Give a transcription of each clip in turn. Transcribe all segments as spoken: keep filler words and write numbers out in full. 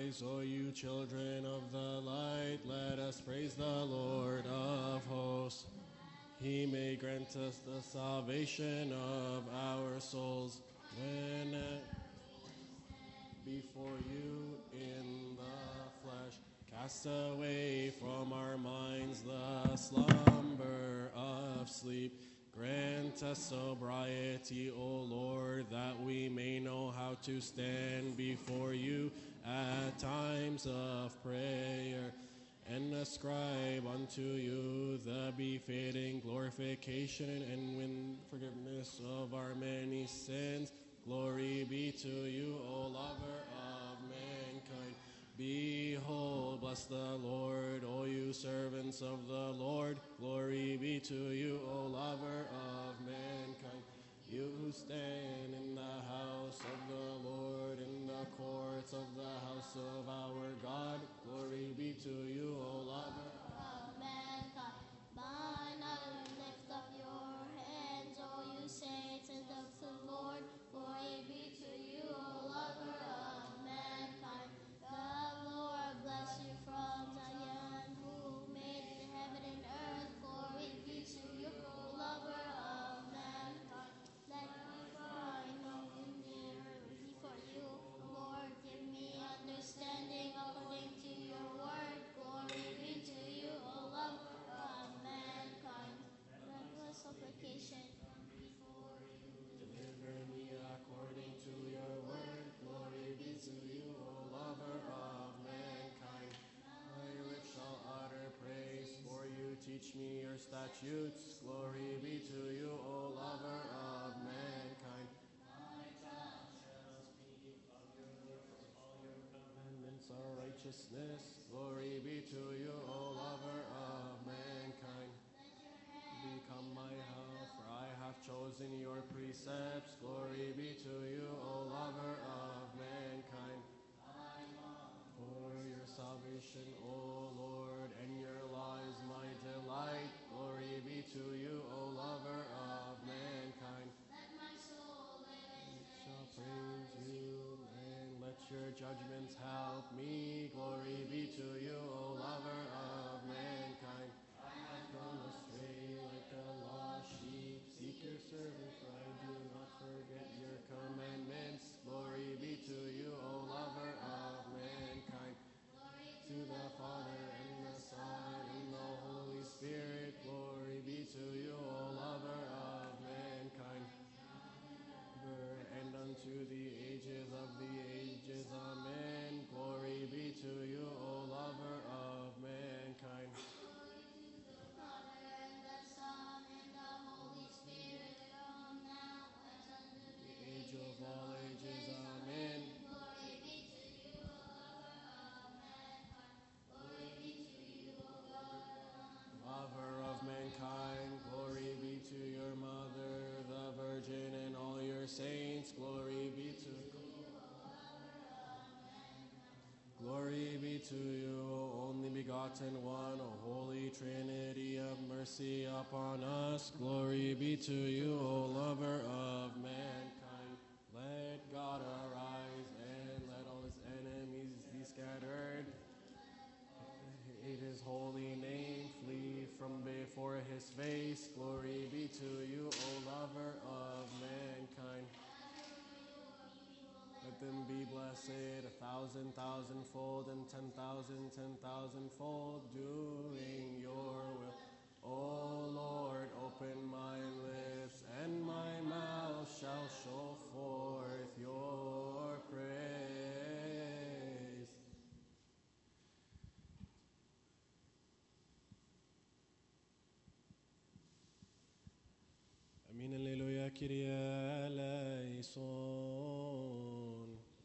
Arise, O you children of the light, let us praise the Lord of hosts. He may grant us the salvation of our souls when before you in the flesh. Cast away from our minds the slumber of sleep. Grant us sobriety, O Lord, that we may know how to stand before you at times of prayer, and ascribe unto you the befitting glorification and win forgiveness of our many sins. Glory be to you, O lover of mankind. Behold, bless the Lord, O you servants of the Lord. Glory be to you, O lover of mankind. You who stand in the house of the Lord, in the courts of the house of our God. Glory be to you, O lover of mankind. By another lift up your hands, O you saints, and of the Lord. Glory be to you, O lover of mankind. The Lord bless you from Zion, who made the heaven and earth. Glory be to you, O lover of mankind. Let me find no near before you, Lord. Give me understanding according to your word. Glory be to you, O lover of mankind. Let my supplication come before you. Deliver me according to your word. Glory be to you, O lover of mankind. My lips shall utter praise, for you teach me your statutes. Glory be to you, O lover of mankind. My tongue shall speak of your works, all your Commandments are righteousness. Glory be to you, O lover of mankind. Become my help, for I have chosen your precepts. Glory be to you, O lover of mankind. For your salvation, O Lord, and your law is my delight. Glory be to you, O lover of mankind. Let my soul live It shall praise you, and let your judgments help me. Glory be to you, O lover of mankind. I have gone astray like a lost sheep. Seek your servant, for I do not forget your commandments. Glory be to you, O lover of mankind. To the Father and the Son and the Holy Spirit. Glory be to you, O lover of mankind. And unto the ages of the ages, amen. Glory be to you, O lover of mankind. Glory to the Father, and the Son, and the Holy Spirit, from now and unto the Age ages of all ages, amen. Glory be to you, O lover of mankind. Glory be to you, O God, Lover of mankind, glory be to your mother, the Virgin, and all your saints. Glory be to Glory be to you, only begotten one, O Holy Trinity of mercy upon us. Glory be to you, O lover of mankind. Let God arise and let all his enemies be scattered. Hate his holy name, flee from before his face. Glory be to you, O lover of mankind. Let them be blessed a thousand thousandfold and ten thousand ten thousandfold, doing your will. O Lord, open my lips, and my mouth shall show forth your praise. Amin, alleluia, Kyrie eleison.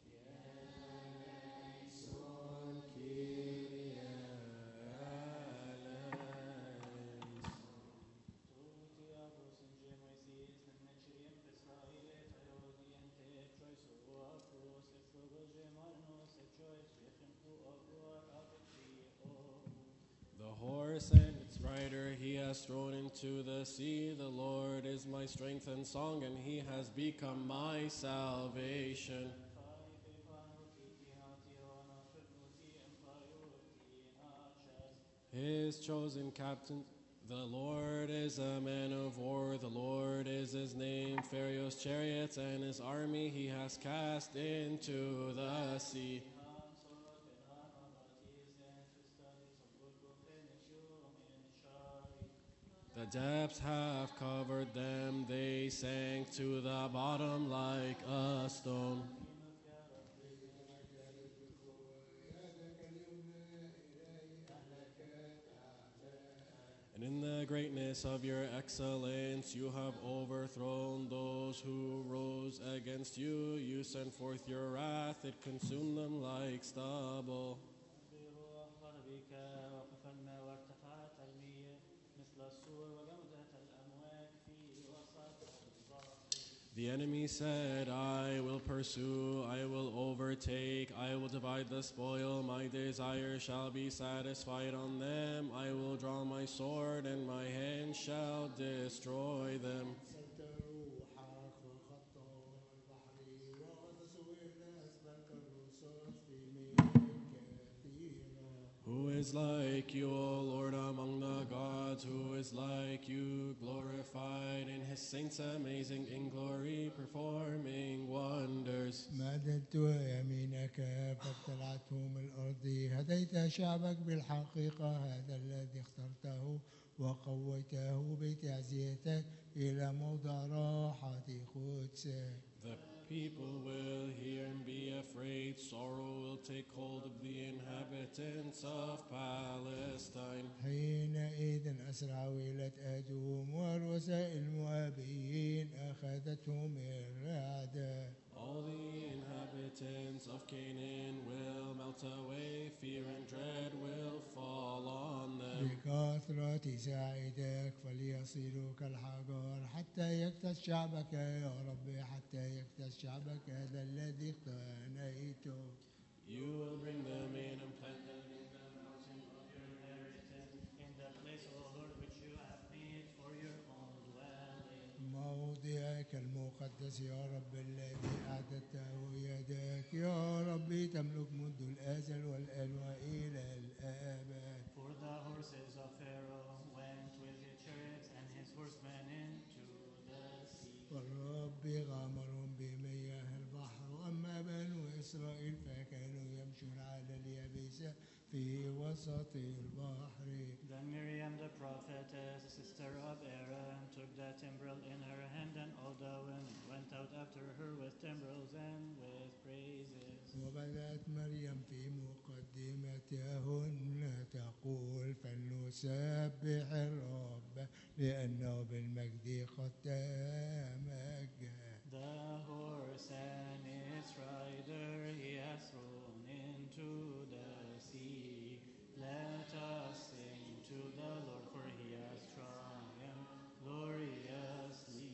Eleison, Kyrie eleison. Tutti avos in gemoisis, nemeciriem Israele, Therodiente, Trois Oakos, et Progogemarnos, et Trois Vechem Uaguar, Abetrio. The horse and its rider he has thrown into the sea. The Lord is my strength and song, and he has become my salvation. his chosen captains. The Lord is a man of war, the Lord is his name. Pharaoh's chariots and his army he has cast into the sea. The depths have covered them, they sank to the bottom like a stone. And in the greatness of your excellence, you have overthrown those who rose against you. You sent forth your wrath, it consumed them like stubble. بروح غضبك وقف الماء وارتفعت المياه مثل السور وجمدت الأمواج في وسط البحر. The enemy said, I will pursue, I will overtake, I will divide the spoil, my desire shall be satisfied on them. I will draw my sword, and my hand shall destroy them. أرسلت روحك فخط البحر وغطسوا إلى أسفل الرصاص في مياه كثيرة. Who is like you, O Lord, among the gods? Who is like you, glorified in his saints, amazing in glory, performing wonders? مددت يمينك فابتلعتهم الأرض. هديت شعبك بالحقيقة، هذا الذي اخترته وقويته بتعزيتك إلى موضع راحة قدسك. The people will hear and be afraid. Sorrow will take hold of the inhabitants of Palestine. حينئذ أسرع ويلة أدوم ورؤساء المؤابيين أخذتهم الرعدة. All the inhabitants of Canaan will melt away. Fear and dread will fall on them. بكثرة ساعدك فليصيروا كالحجر حتى يكتس شعبك يا رب، حتى يكتس شعبك هذا الذي اقتنيته. You will bring them in and plant them in the mountain of your Inheritance in the place, O Lord, which you have made for your own dwelling. موضعك المقدس يا رب الذي أعددته يدك، يا رب تملك منذ الأزل والآن وإلى الآبد. For the horses of Pharaoh went with his chariots and his horsemen into the sea. والرب غامرهم بمياه البحر، أما بنو إسرائيل فكانوا يمشون على اليابسة في وسط البحر. Then Miriam the prophetess, sister of Aaron, took the timbrel in her hand, and all the women went out after her with timbrels and with praises. وبدأت مريم في مقدمتهن تقول فلنسبح الرب لأنه بالمجد قد تمجد. The horse and its rider he has thrown into the sea. Let us sing to the Lord, for he has triumphed gloriously.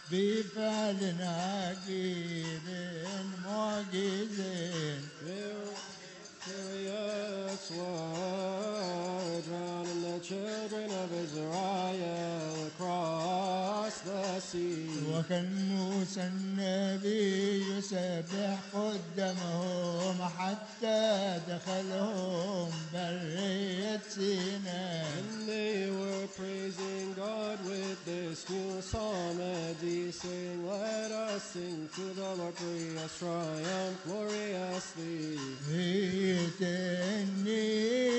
بفعل عجيب معجز. Furious war drowning the children of Israel across the sea. وكان موسى النبي يسبح قدامهم حتى دخلهم برية سيناء. And they were praising God with this new psalmody, saying, "Let us sing to the Lord, for He has triumphed gloriously." إني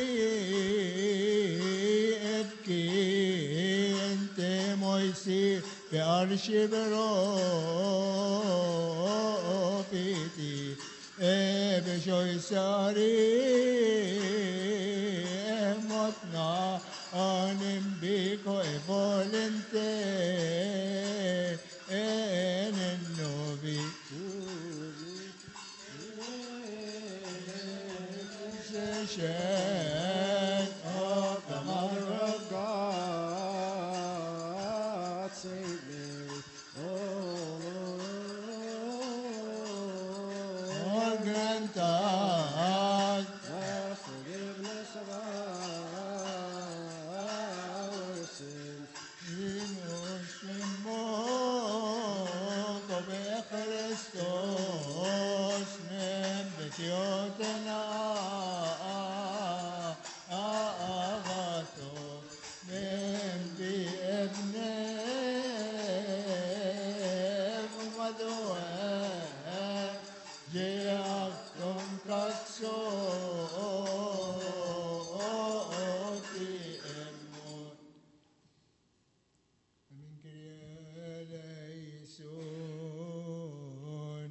ابكي انت موسي في عرش بروفيتي بشوي ساري متنا انم بيكو فولنتي ان النوبي Shade of the Mother of God, Saint Mary, oh Lord, grant us the forgiveness of our sins. Muslimon be Christos nem betiyotena agato nem bi ebne umadoe jeakum katso oti emon. Amin Kyrie eleison.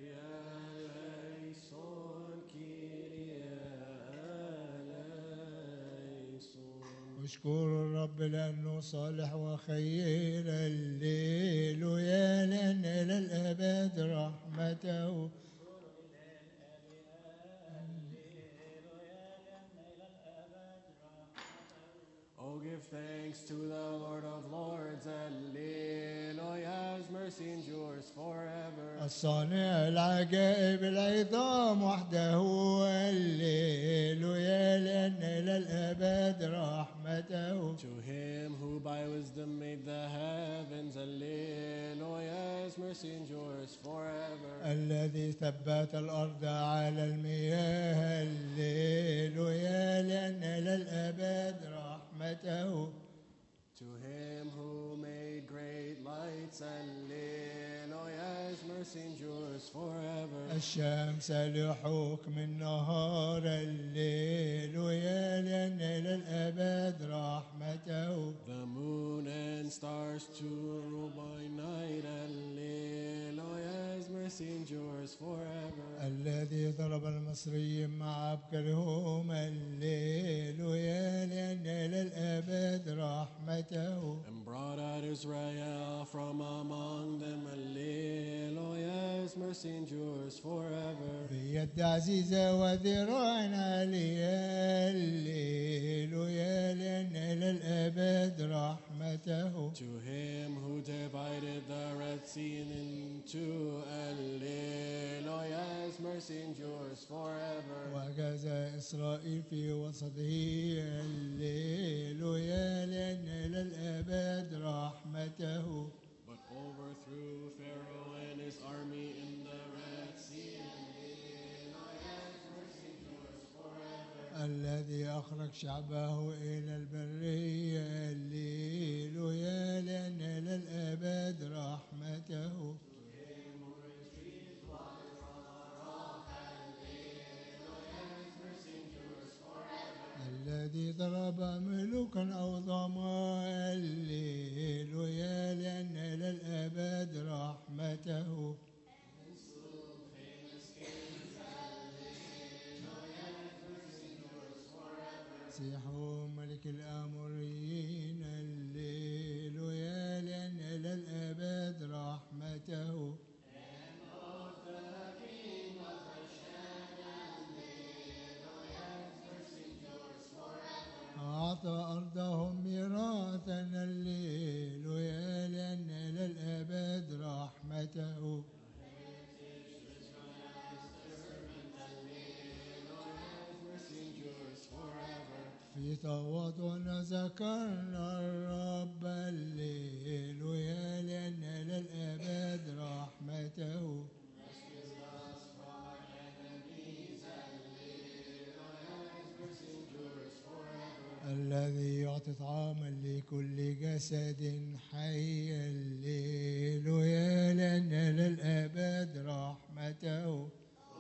اشكر الرب لأنه صالح وخير الليل ويا لأن إلى الأبد رحمته. Oh, give thanks to the Lord of Lords, Alleluia, His mercy endures forever. الصانع العجائب العظام وحده الليلويا لأن إلى الأبد رحمته. To him who by wisdom made the heavens, Alleluia, His mercy endures forever. الذي ثبت الأرض على المياه الليلويا لأن إلى الأبد رحمته. To him who made great lights, Alleluia, His mercy endures forever. الشمس لحكم النهار الليلويا لأن إلى الأبد رحمته. The moon and stars to rule by night, Alleluia, His mercy endures forever. الذي ضرب المصريين مع أبكرهم الليلويا لأن إلى الأبد رحمته. And brought out Israel from among them, Alleluia, His mercy endures forever. بيد عزيزة وذراع عالية الليلويا لأن إلى الأبد رحمته. To him who divided the Red Sea into, Alleluia, His mercy endures forever. وجزى إسرائيل في وسطه الليلويا لأن إلى الأبد رحمته. But overthrew Pharaoh and his army in the Red Sea, Alleluia, His mercy endures forever. الذي أخرج شعبه إلى البرية الليلويا لأن إلى الأبد رحمته. الذي ضرب ملوكا عظاما الليلويا لأن إلى الأبد رحمته. سيحون ملك الآموريين الليلويا لأن إلى الأبد رحمته. أعطى أرضهم ميراثا الليلويا لأن إلى الأبد تواضعنا ذكرنا الرب الليل ويا لأن للأبد رحمته الذي يعطي طعاما لكل جسد حي الليل ويا لأن للأبد رحمته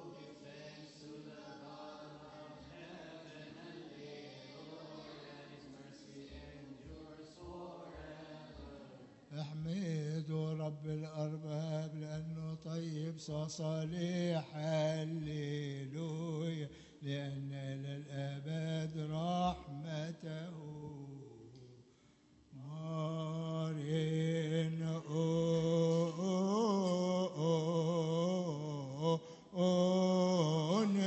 احمدوا رب الأرباب لأنه طيب وصالح هللويا لأن للأبد رحمته مارين أون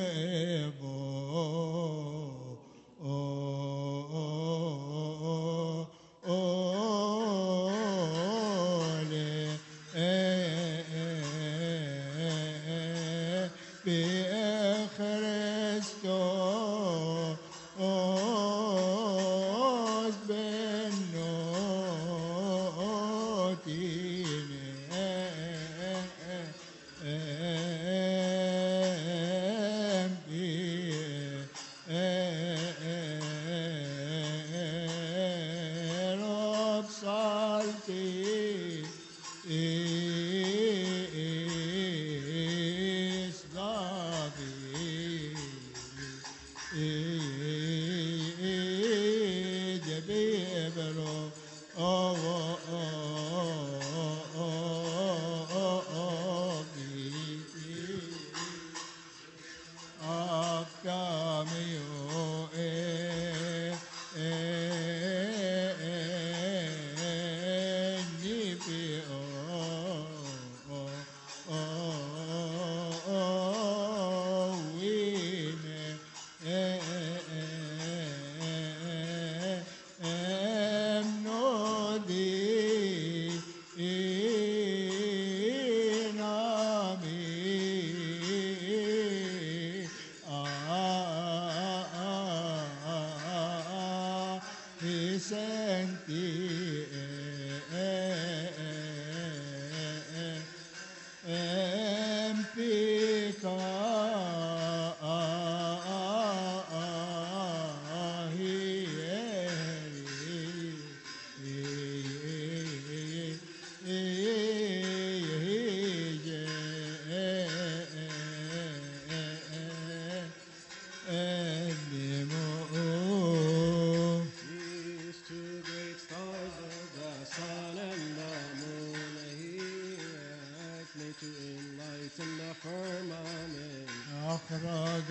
أخرج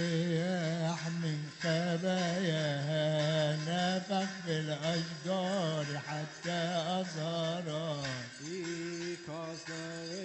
الرياح من خباياها نفخ في الأشجار حتى أزهرت. He caused the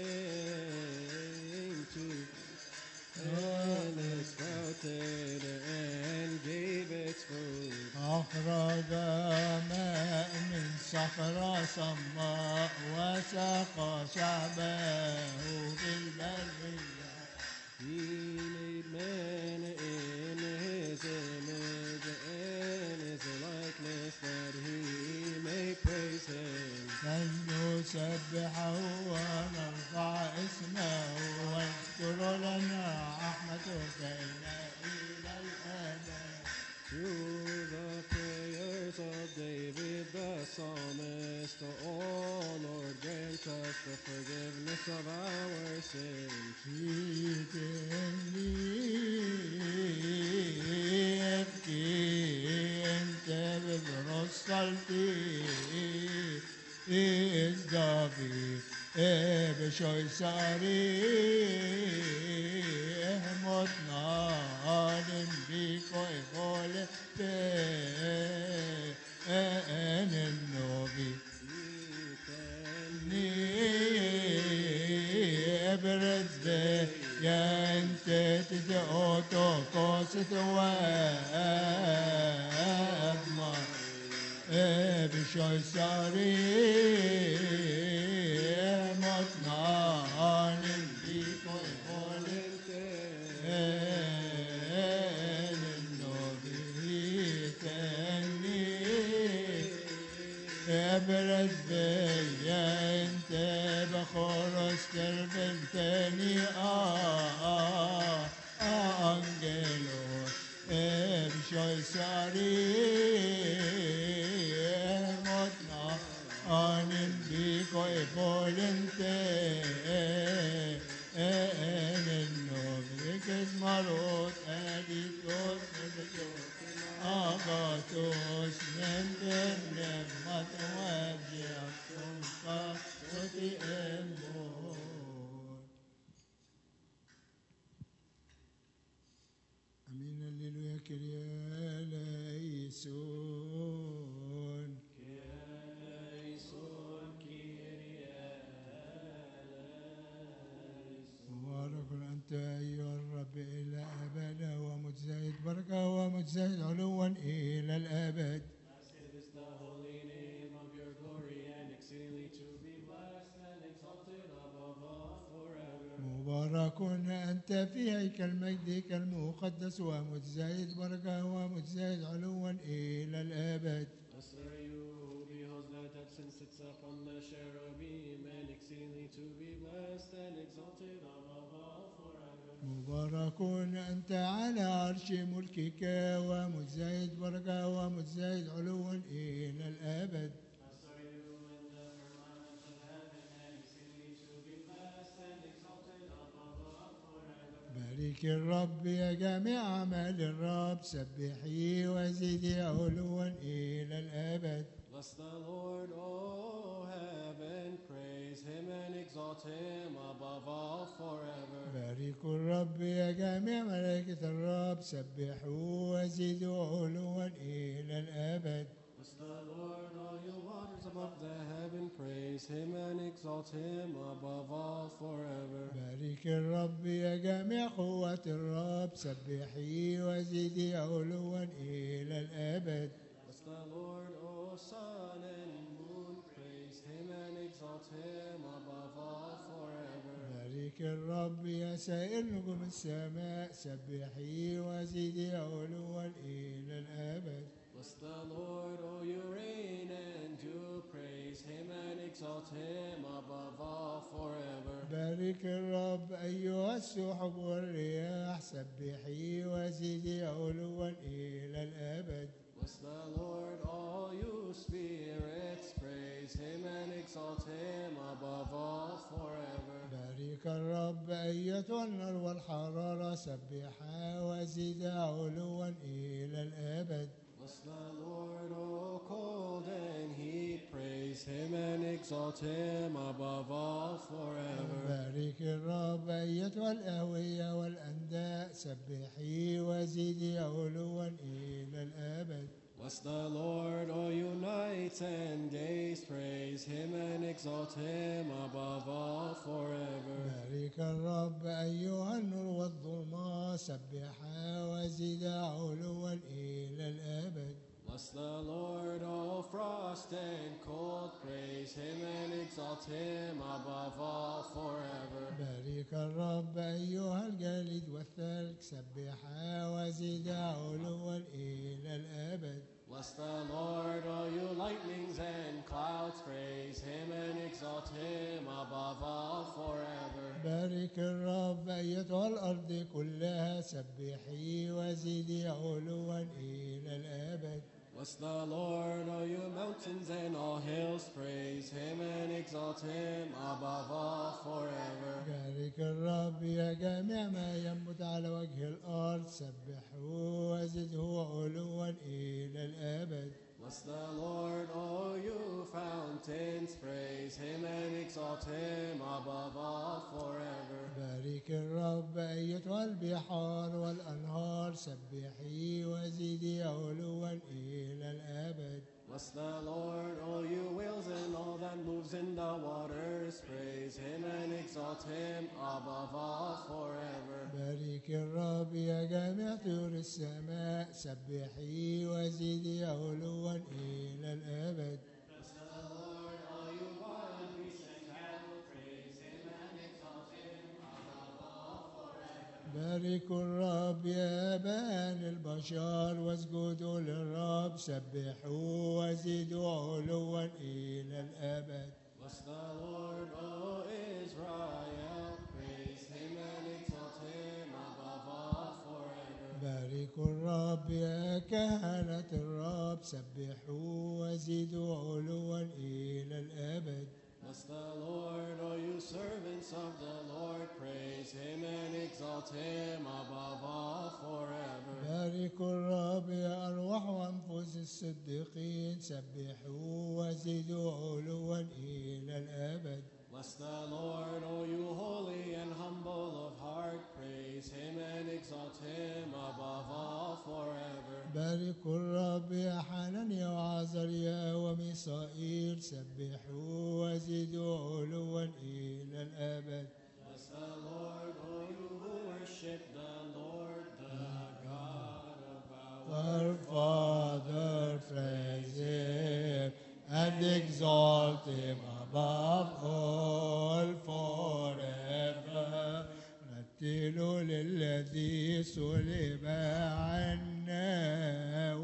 rain to and it sprouted and gave its fruit. أخرج ماء من صخرة صماء وسقى شعبه بالبرية. He made man in his image and his likeness that he may praise him. فلنسبحه ونرفع اسمه واذكر لنا رحمته فإنا إلى الأبد. Through the prayers of David the psalmist, O Lord, grant us the forgiveness of our sins. بشوي صاريه متنا عالم بيكو يقول بين النوبي ابرز بي يا انت تدعوتو قوست وابما بشوي صاريه متنا عالم بيكو يقول بين النوبي خورس كربنتني آه أنجلو إرشوي ساري متنا أنين بيكو إبولنتي إن النوم ذكز مروت أديتوس نبتوس أغاتوس نمبر نمت وابجيكم فاستي أمور أمين الليلويا كريا ليسون مبارك أنت أيها الرب إلى أبد ومتزايد بركة ومتزايد علوا إلى الأبد. Blessed is the holy name of your glory, and exceedingly to be blessed and exalted above all forever. مبارك أنت في هيكل مجدك المقدس ومتزايد بركة ومتزايد علوا إلى الأبد. Blessed are you who beholds the depths and sits upon the cherubim, and exceedingly to be blessed and exalted above all forever. مبارك أنت على عرش ملكك ومتزايد بركة ومتزايد علوا إلى الأبد. Blessed are you in the firmament of heaven, and exceedingly to be blessed and exalted above all forever. بارك الرب يا جميع أعمال الرب سبحي وزدي علوا إلى الأبد. Bless the Lord, O heaven, praise him and exalt him above all forever. بارك الرب يا جميع ملائكة الرب سبحوا وزدوا علوا إلى الأبد. Bless the Lord, all you waters above the heaven, praise him and exalt him above all forever. بارك الرب يا جميع قوة الرب سبحي وزدي علوا إلى الأبد. Bless the Lord, O sun and moon, praise him and exalt him above all forever. بارك الرب يا سائر نجوم السماء سبحي وزدي علوا إلى الأبد. Bless the Lord, O you reign and do praise him and exalt him above all forever. بارك الرب أيها السحب والرياح سبحي وزدي علوا إلى الأبد. Bless the Lord, all you spirits, praise him and exalt him above all forever. بارك الرب أيتها النار والحرارة سبحا وزدا علوا إلى الأبد. Bless the Lord, O cold and heat, praise him and exalt him above all forever. بارك الرب أيتها الأهوية والأنداء سبحي وزدي علوا إلى الأبد. Bless the Lord, O you nights and days, praise him and exalt him above all forever. بارك الرب أيها النور والظلمة سبحا وزدا علوا إلى الأبد. Bless the Lord, O frost and cold, praise him and exalt him above all forever. بارك الرب أيها الجليد والثلج سبحا وزدا علوا إلى الأبد. Bless the Lord, all you lightnings and clouds, praise him and exalt him above all forever. بارك الرب أيتها الأرض كلها سبحي وزدي علوا إلى الأبد. Bless the Lord, all you mountains and all hills, praise him and exalt him above all forever. بارك الرب يا جميع ما ينبت على وجه الأرض سبحوا وزده علوا إلى الأبد. Bless the Lord, all you fountains, praise him and exalt him above all forever. بارك الرب أيتها البحار والأنهار سبحي وزدي علوا إلى الأبد. Bless the Lord, all you whales and all that moves in the waters, praise him and exalt him above all forever. بارك الرب يا جميع طيور السماء سبحي وزدي علوا إلى الأبد. Bless the Lord, all you wild beasts and cattle, praise him and exalt him above all forever. بارك الرب يا بني البشر واسجدوا للرب سبحوا وزدوا علوا إلى الأبد. Bless the Lord, O باركوا الرب يا كهنة الرب سبحوا وزدوا علوا إلى الأبد. Bless the Lord, O you servants of the Lord. Praise him and exalt him above all forever. باركوا الرب يا أرواح وأنفس الصديقين سبحوا وزدوا علوا إلى الأبد. Bless the Lord, O you holy and humble of heart. Praise him and exalt him above all forever. باركوا الرب يا حنانيا وعزريا وميسائيل سبحوا وزدوا علوا إلى الأبد. Bless the Lord, O you who worship the Lord, the God of our Our Father, praise him and exalt him above all forever. رتلوا للذي صلب عنا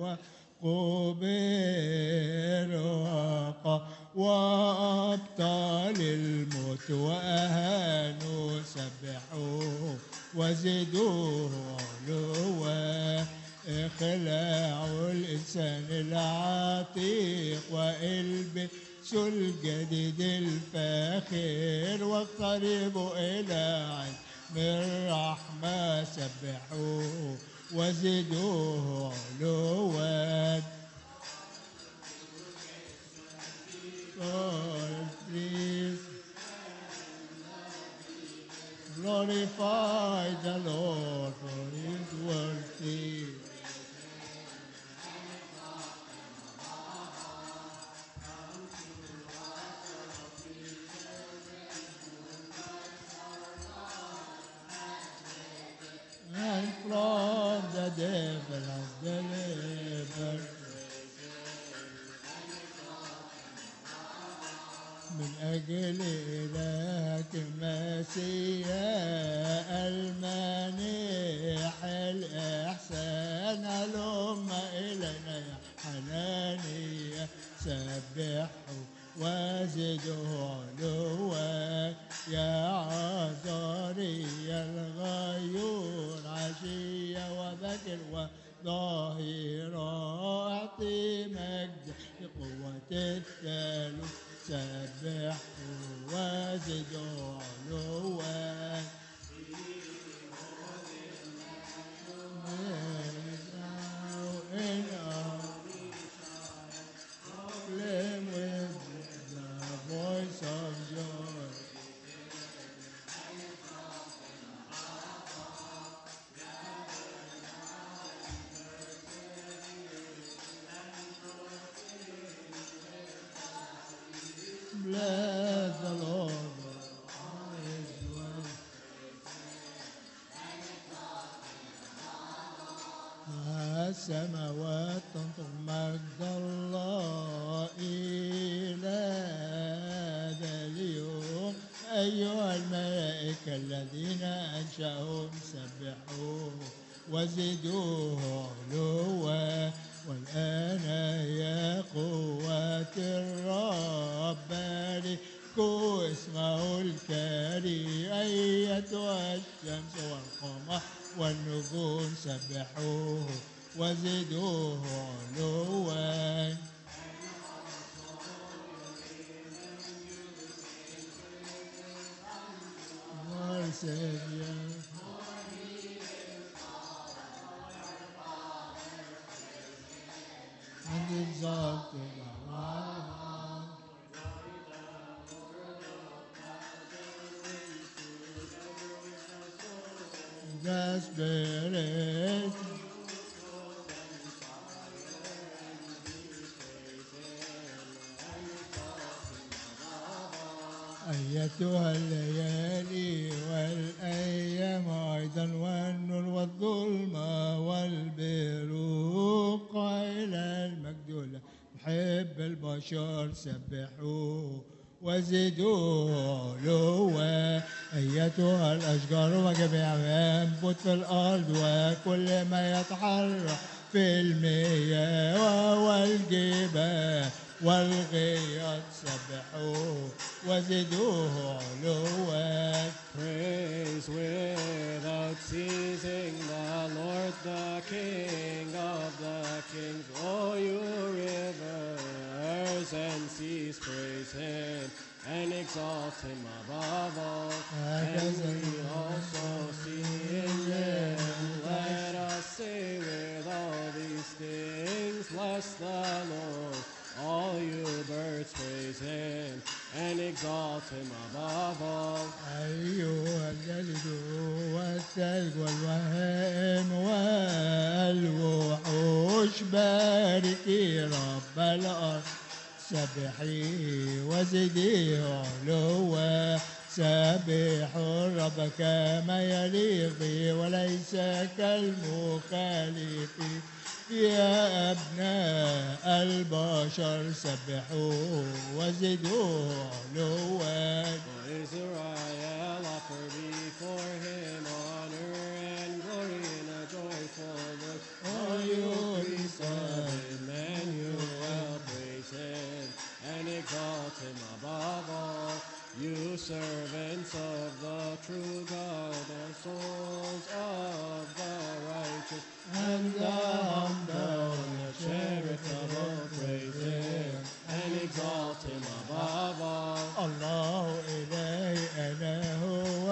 وقبر وقام وأبطال الموت وأهانوا سبحوه وزدوه علوا. اخلعوا الإنسان العتيق والبسوا الجديد الفاخر واقتربوا إلى علم الرحمة سبحوه وزدوه علوا. God, please glorify the Lord for his worthy. And from the devil has delivered. من أجل إلهك المسيح المانح الإحسان هلم إلينا يا حنانيا سبحوا وزدوا علوا. يا عذاري الغيور عشية وبكر وظاهرة أعطي مجد لقوة الثالوث سبحوا وزدوا علوا. In our proclaim with the voice of joy. Bless the Lord. السماوات تنطق مجد الله إلى ذا اليوم. أيها الملائكة الذين أنشأهم سبحوه وزدوه علوا. والآن يا قوة الرب باركوا اسمه الكريم. أيتها الشمس والقمر والنجوم سبحوه وزدوه علوا. Savior. And exalted above. The Spirit أيتها الليالي والأيام أيضا والنور والظلمة والبروق إلى المجد محب البشر سبحوه وزدوه علوا. أيتها الأشجار وجميع ما ينبت في الأرض وكل ما يتحرك في المياه والجبال والغياث سبحوه وزدوه علوا. Praise without seizing the Lord, the King of the kings. O you rivers and seas, praise him and exalt him above all. And we also see in them, let us say with all these things, bless the Lord. All you birds, praise him and exalt him above all. أيها الجلد والثلج والوهام والوحوش باركي رب الأرض سبحي وزدي علوا سبح الرب كما يليق به وليس كالمخالف يا أبناء البشر سبحوا وزدوا علوا. For Israel offer before him honor and glory in a joyful voice. All you priests of Emmanuel, praise him and exalt him above all. You servants of the true God, the souls of the righteous and the humble, the charitable, praise him and exalt him above all. الله إلهي أنا هو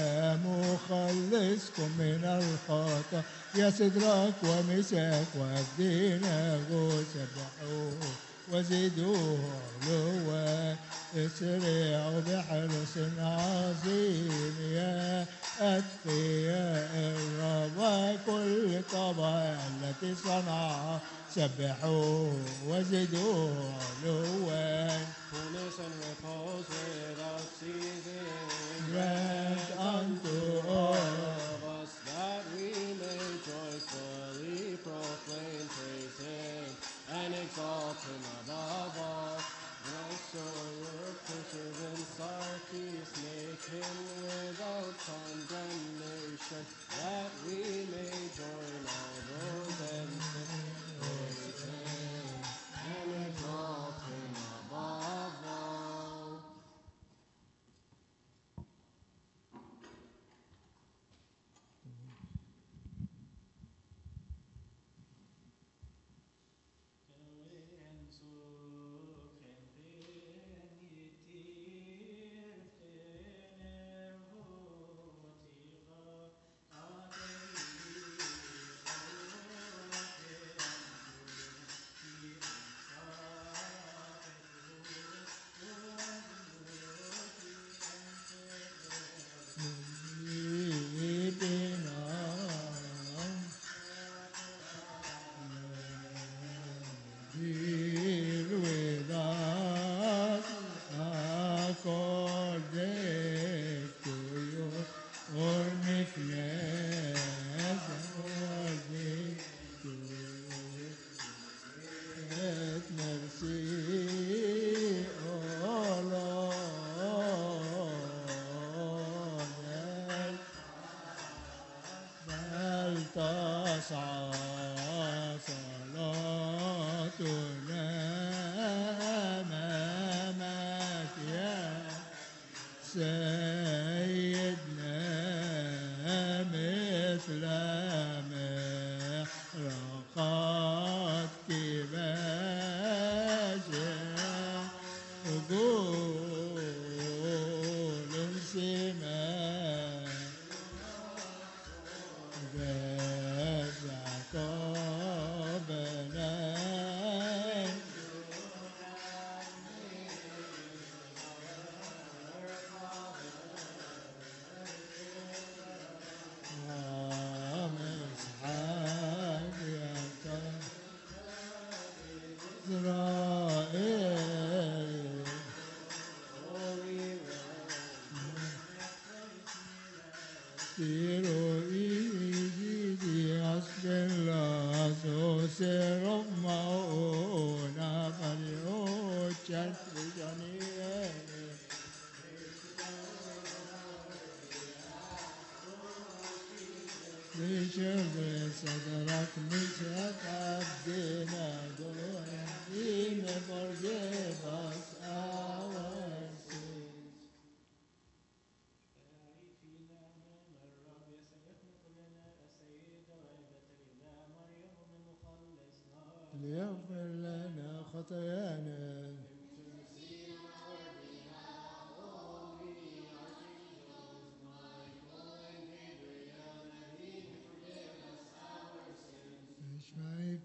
مخلصكم من الخطأ يا سدراك ومساك وأبديناغو سبحوا وزدوا علوا اسرعوا بحرص عظيم يا أتقياء الرب وكل طبع التي صنعها سبحوا وزدوا علوا. Fullness and repose without ceasing, Grant unto all all of us that we may joyfully proclaim, praise him and exalt him above all. Also your perseverance, Sarkis, make him without condemnation, that we may join all those and sing, praise him and exalt him above all. Deal with us according to your meekness, according to your great mercy, O Lord. فلتصعد صلاتنا أمامك يا سيدنا مثل محرقات كباشا قول سماء جزاك بنات ومسحاب يا إسرائيل سيروا إيدي أسبن لاسو سيروا مؤونا فليوشت بجنيه بشرب صدرك مسك عبدنا دون دين forgive us our sins.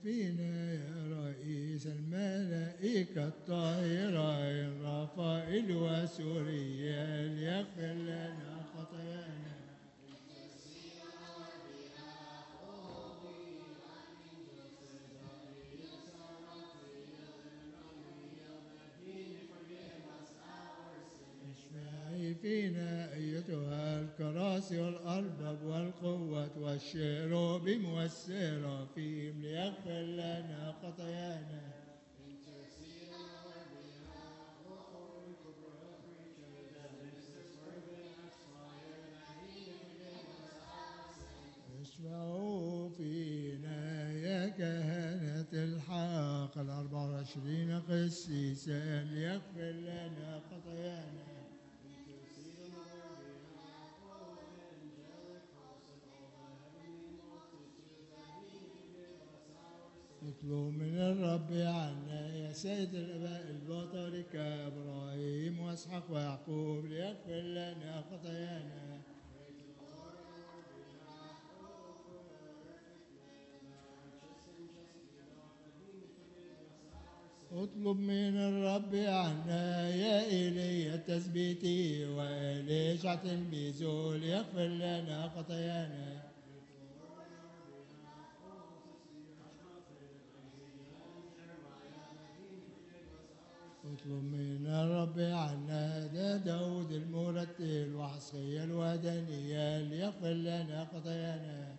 فينا يا رئيس الملائكة الطاهرة رافائيل وسوريال يغفر لنا خطايانا. اشفعي فينا أيتها الكراسي والأرباب والقوة والشيروبيم والسرافيم ليغفر لنا خطايانا. اشفعوا فينا يا كهنة الحق الأربع وعشرين قسيسا ليغفر لنا خطايانا. اطلب من الرب عنا يا سيد الآباء البطاركة إبراهيم وإسحاق ويعقوب ليغفر لنا خطايانا. اطلب من الرب عنا يا إيليا التثبيتي وإليشع تلميذه ليغفر لنا خطايانا. اطلب من الرب عنا دا داود المرتل وحصية الودانية ليغفر لنا خطايانا.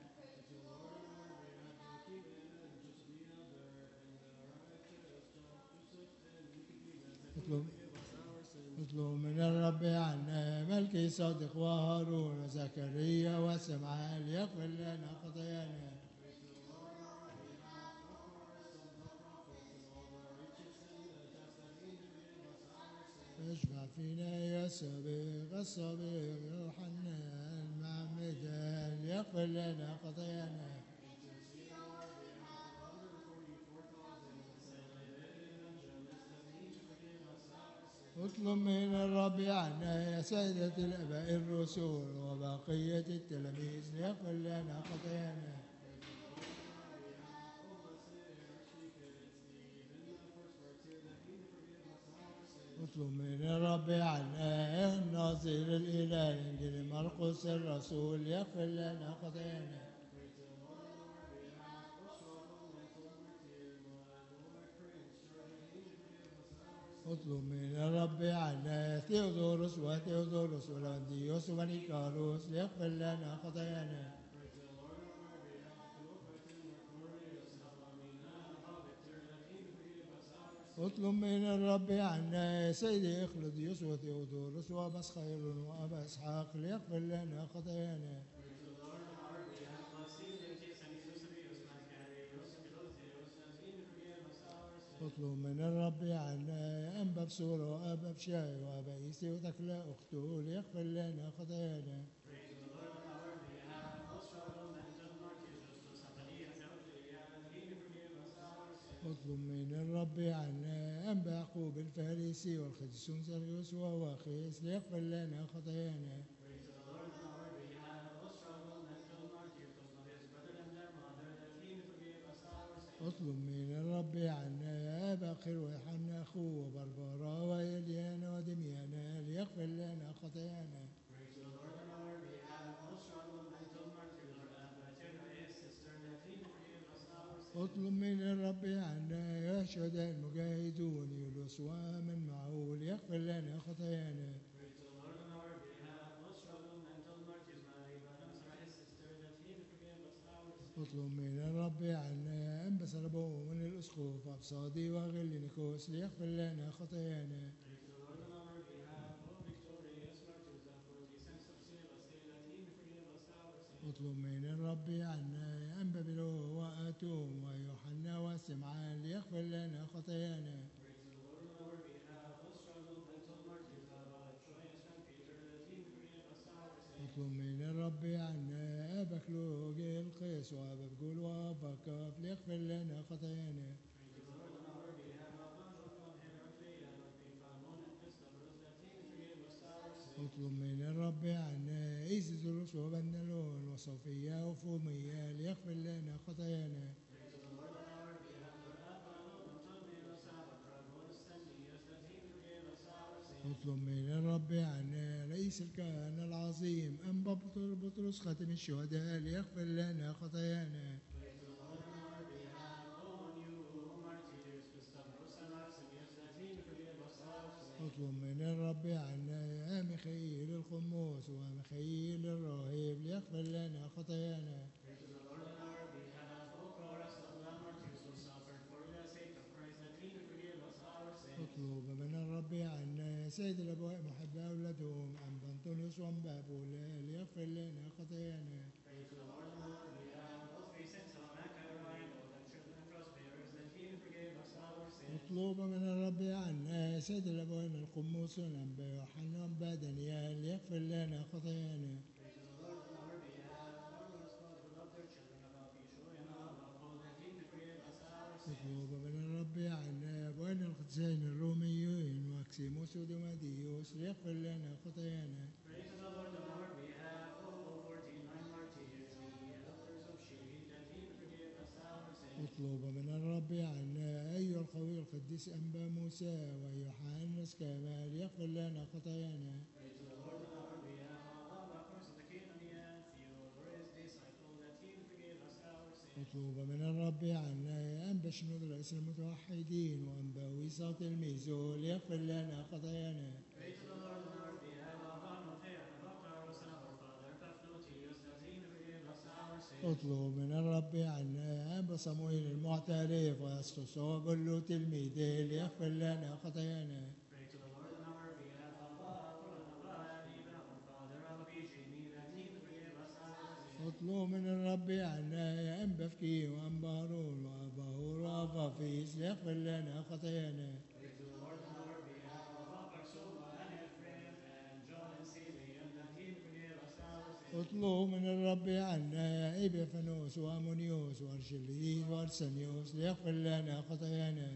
اطلب اطلب من الرب عنا ملكي صادق وهارون وزكريا وسمعان ليغفر لنا خطايانا. اشفع فينا يا سابق الصابغ يوحنا المعمدان ليغفر لنا خطايانا. اطلب من الرب عنا يا سيدة الآباء الرسل وبقية التلاميذ ليغفر لنا خطايانا. اطلب من الرب عنا الناظر الإله إنجيل مرقس الرسول يغفر لنا خطايانا. اطلب من الرب عنا ثيودوروس وثيودوروس ولانديوس ونيكاروس ليغفر لنا خطايانا. اطلب من الرب عنا سيدي اخلديوس وثيودوروس واباس خير وابا اسحاق ليغفر لنا خطايانا. اطلب من الرب عنا انبا بسورة وابا بشاي وابا ايسي وتكلا اخته ليغفر لنا خطايانا. اطلب من الرب عنا أنبا يعقوب الفارسي والخديسون سريوس وواخيس ليغفر لنا خطايانا. اطلب من الرب عنا أبا خير ويحنا أخوه وبربرا ويليانا ودميانا ليغفر لنا خطايانا. اطلب من الرب عنا يا شهداء المجاهدون يولوس ومن معه ليغفر لنا خطايانا. اطلب من الرب عنا أنبا سربون من الأسقف أبصادي وغل نيكوس ليغفر لنا خطايانا. اطلب من الرب عنا أنبا بلو وآتوم ويوحنا وسمعان ليغفر لنا خطايانا. اطلب من الرب عنا أبا كلوج القيس وأبا بقول وأبا كاف ليغفر لنا خطايانا. اطلب من الرب عنا إيزيزوس وبنالون وصوفيا وفوميا ليغفر لنا خطايانا. اطلب من الرب عن رئيس الكهنة العظيم أنبا بطرس خاتم الشهداء ليغفر لنا خطايانا. اطلب من الرب عنا ميخائيل الخموس وميخائيل الراهب ليغفر لنا خطايانا. اطلب من الرب عنا سيد الابواء محب اولادهم انبا انطونيوس وانبا بولا ليغفر لنا خطايانا. اطلب من الرب عنا سيد الابواء القموس وانبا يوحنا وانبا دانيال ليغفر لنا خطايانا. اطلب من الرب عنا أبوان القدسين الروميين وأكسيموس ودماديوس ليغفر لنا خطايانا. اطلب من الرب عنا أيها القوي القديس أنبا موسى ويوحنس كمال ليغفر لنا خطايانا. اطلب من الرب عنا أنبا شنود رئيس المتوحدين وأنبا ويصا تلميذه ليغفر لنا خطايانا. اطلب من الرب عنا أنبا صموئيل المعترف ويستصوب له تلميذه ليغفر لنا خطايانا. اطلب من الرب عنا يا أنبا فكي وأنبا هارون وأبا هورا فافيس ليغفر لنا خطايانا. اطلب من الرب عنا يا إبيفانوس وأمونيوس وأرشليد وأرسنيوس ليغفر لنا خطايانا.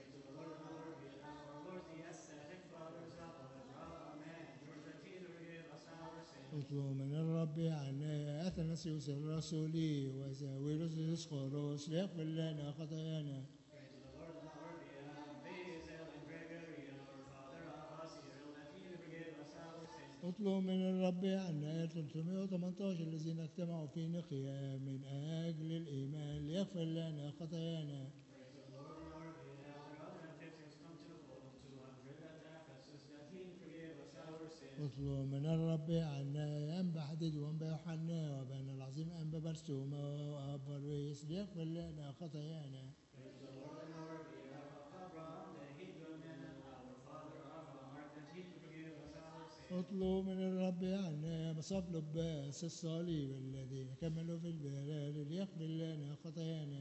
اطلب من الرب عنا أثناسيوس الرسولي وزاويلوس الإسخروس ليغفر لنا خطايانا. اطلب من الرب عنا ثلاثمائة وثمانية عشر الذين اجتمعوا في نقيا من أجل الإيمان ليغفر لنا خطايانا. اطلب من الرب عنا أنبا حديد وأنبا يوحنا وأبانا العظيم أنبا برسومة وأبا رويس ليغفر لنا خطايانا. اطلب من الرب عنا مصاب لباس الصليب الذين كملوا في البلاد ليغفر لنا خطايانا.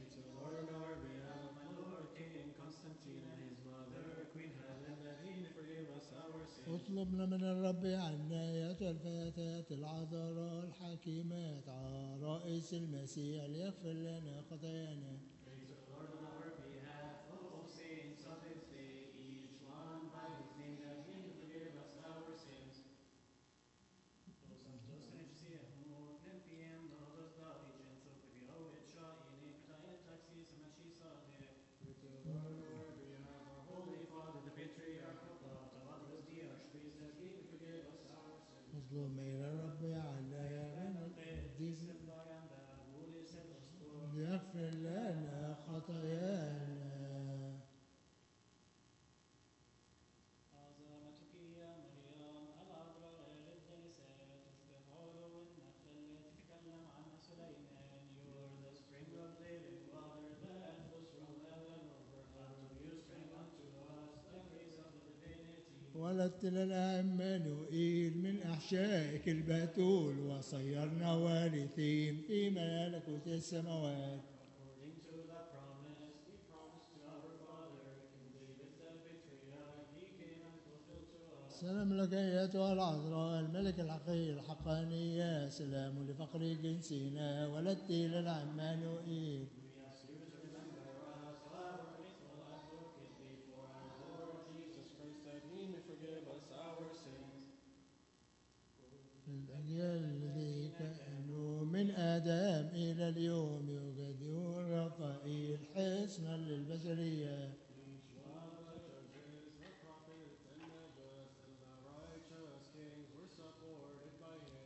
اطلبنا من الرب عنا يا الفتيات العذراء الحكيمات عرائس المسيح ليغفر لنا خطايانا. اطلب من الرب عنا من القديس ليغفر لنا خطايانا. عظمتك يا مريم العذراء للجلسات تشبه علو النخل التي تكلم عنها سليمان. You are the spring of living water that flows from heaven over. Out of you spring unto us the grace of the divinity. ولدت لنا عمانوئيل من أحشائك البتول وصيرنا وارثين في ملكوت السماوات. According to the promise he promised to our father, King David the patriarch, he came and fulfilled to us. سلام لك أيتها العذراء الملك الحقيقي الحقانية. سلام لفقر جنسنا ولدت لنا عمانوئيل. We ask you to remember us, our faithful advocate before our Lord Jesus Christ, that he may forgive us our sins. الأجيال الذي كانوا من آدم إلى اليوم يجدون رفائيل حسنا للبشرية. Each one of the judges, the prophets, and the just, and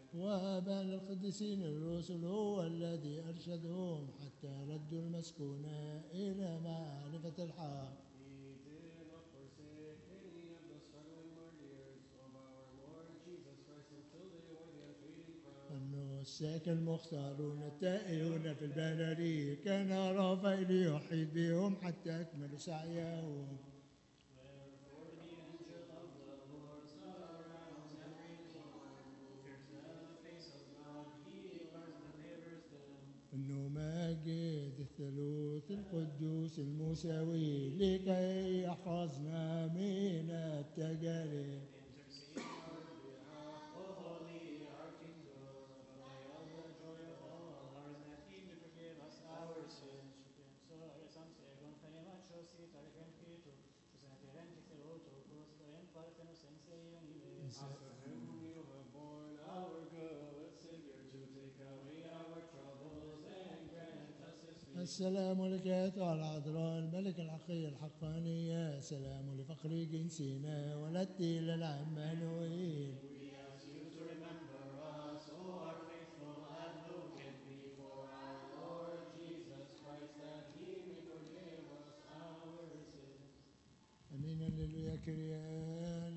وأبا القديسين الرسل هو الذي أرشدهم حتى ردوا المسكون إلى معرفة الحق. He did not forsake any of the struggling martyrs of our Lord Jesus Christ until they wore the unfading crown. النساك المختارون التائهون في البراري كان رافائيل يحيط بهم حتى أكملوا سعيهم. Wherefore the angel of the Lord surrounds every one who fears the face of God. He guards the neighbors them. نمجد الثالوث القدوس المساوي لكي يحفظنا من التجارب. Intercede on our behalf, O holy Archangel, by all the joy of all ours, that he may forgive us our sins. Supensore Sanctegum Fenimacho sit argentitu, Susantirenti Theoto, Custo in Partheno Senseium Ives. After him you have borne our good Savior to take away our troubles and grant us his peace. السلام لك أيتها العذراء الملك الحقي الحقانية، سلام لفقر جنسنا ولدت إلى العمانوئيل. We ask you to remember us, O our faithful advocate, before our Lord Jesus Christ, that he may forgive us our sins. أمين هللويا كريا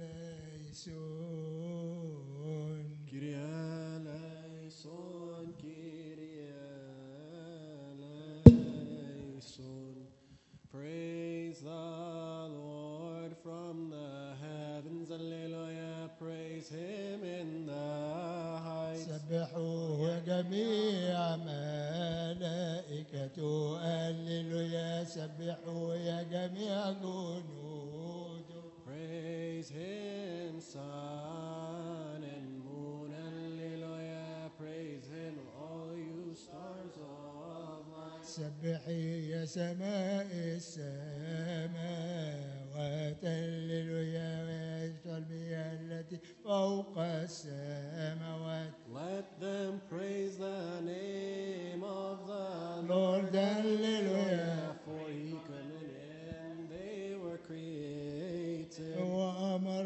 ليسون. Kyrie eleison, Kyrie eleison. Praise the Lord from the heavens, Alleluia. Praise him in the heights. سبحوه يا جميع ملائكته، هللويا. سبحوه يا جميع جنوده. Praise him, sun and moon, Alleluia. Praise him, all you stars of light. سبحي يا سماء السماوات، هللويا. ويشفى المياه التي فوق السماوات. Let them praise the name of the Lord, hallelujah. for he commanded and they were created. وأمر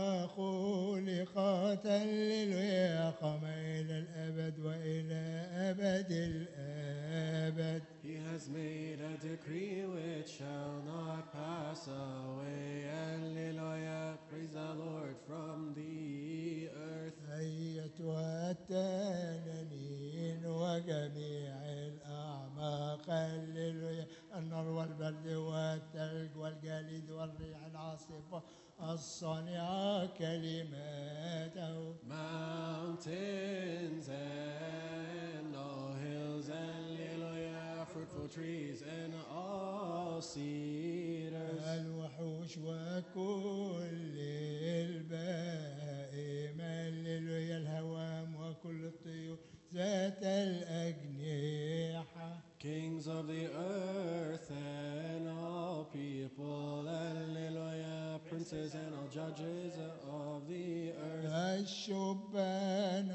فخلقت، هللويا. قام إلى الأبد وإلى أبد الآبد. He has made a decree which shall not pass away. Alleluia. Praise the Lord from the earth. أيتها التنانين وجميع الأعماق، هللويا. النار والبرد والثلج والجليد والريح العاصفة الصانعة كلماته. Mountains and all hills, Alleluia. Fruitful trees and all cedars. الوحوش وكل البهائم، هللويا. الهوام وكل الطيور ذات الأجنحة. Kings of the earth and all people, Alleluia. Princes and all judges of the earth. الشبان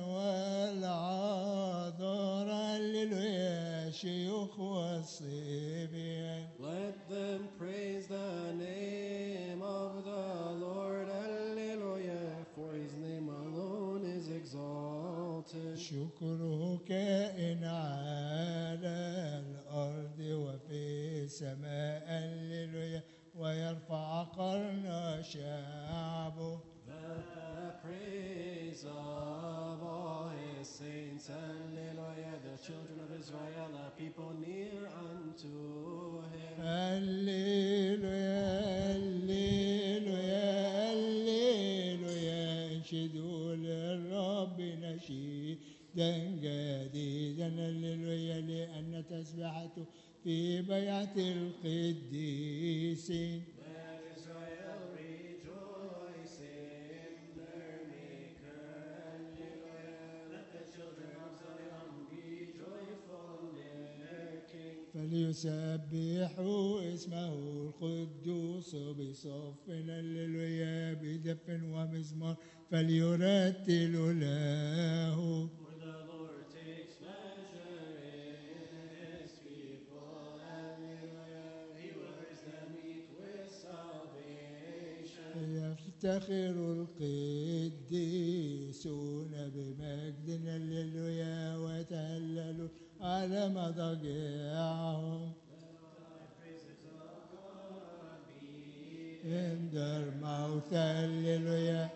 والعذار، هللويا. شيوخ والصبيان. Let them praise the name of the Lord, Alleluia. For his name alone is exalted. شكره كائن على الأرض وفي السماء، هللويا. ويرفع قرن شعبه. The praise of all his saints, Alleluia. The children of Israel, a people near unto him. هللويا هللويا هللويا. انشدوا للرب نشيدا جديدا، هللويا. لأن تسبحته في بيعة القديسين. Let Israel rejoice in their Maker, Alleluia. Let the children of Zion be joyful in their King. فليسبحوا اسمه القدوس بصف، هللويا. بدف ومزمار فليرتلوا له. For the Lord takes pleasure in his people, Alleluia. He will raise them meek with salvation. يفتخر القديسون بمجد هللويا وتهللوا على مضاجعهم. In their mouth, hallelujah.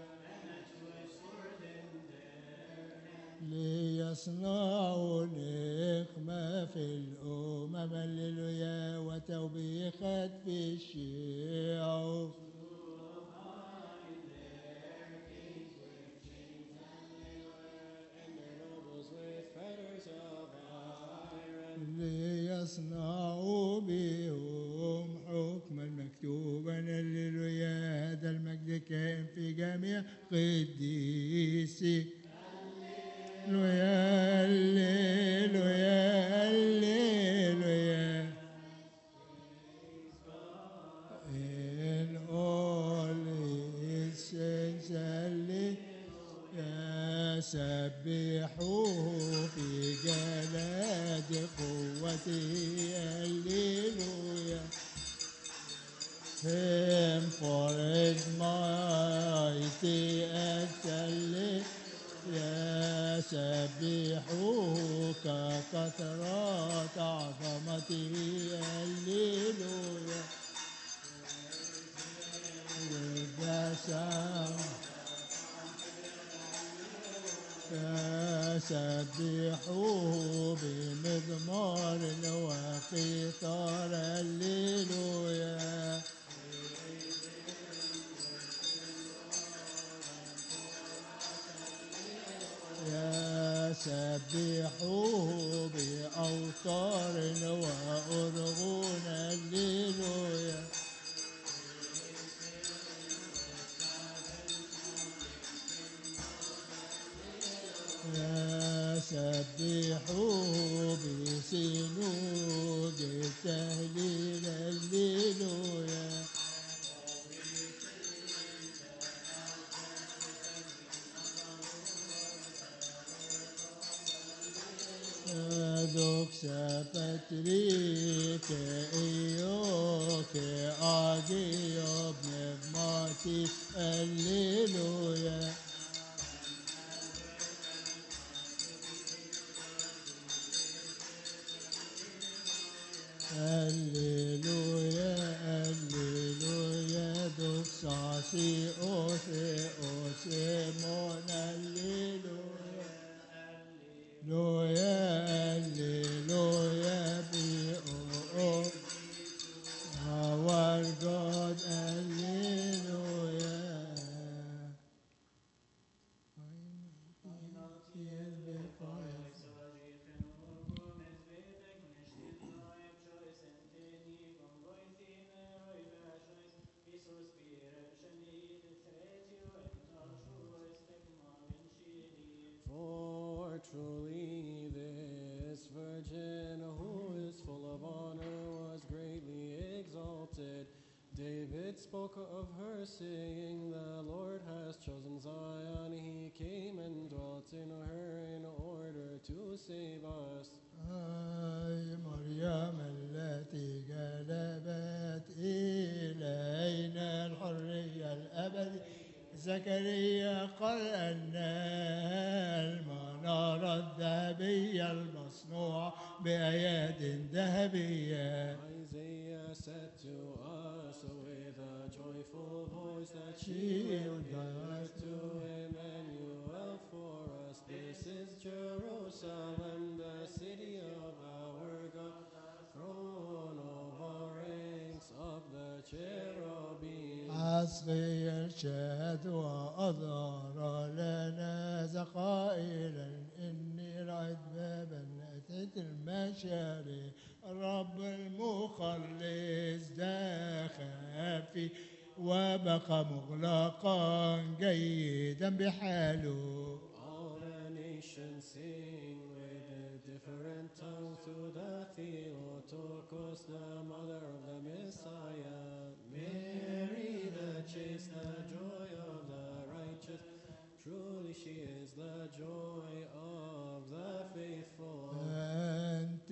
ليصنعوا نقمة في الأمم هللويا وتوبيخات في الشيوخ. ليصنعوا بهم حكما مكتوبا هللويا. هذا المجد كائن في جميع قديسي. هللويا هللويا هللويا. In all his saints هللويا. سبحوه في جلاد قوته هللويا. Him for his mighty acts هللويا. سبحوه ككثرة عظمته هللويا. With the sound سبحوه بمزمار وقيثار هللويا. سبحوه بأوتار وأرغون هللويا. سبحوه بسنود التهليل هللويا. Doxa Patrike Ioke Agiob Nevmati Alleluia. Alleluia, Alleluia, Doxa Si Ose Ose Mon Alleluia. Alleluia, Alleluia, be oh, our God, Alleluia. For truly this virgin who is full of honor was greatly exalted. David spoke of her, saying, The Lord has chosen Zion. He came and dwelt in her in order to save us. أي مريم التي جلبت إلينا الحرية الأبدية. زكريا قال أن المنارة الذهبية المصنوعة بأياد ذهبية. Isaiah said to us with a joyful voice that She she would would give give us to Emmanuel for us. This is Jerusalem, the city of our God, throne over ranks of the cherubim. أصغي الشهد وأظهر لنا قائلا إني رأيت بابا أتيت المشارق. الرب المخلص دخل فيه وبقى مغلقا جيدا بحاله. All the nations sing with different tongues to the Theotokos, the mother of the Messiah. Mary the chaste, the joy of the righteous. Truly she is the joy of the faithful. أنت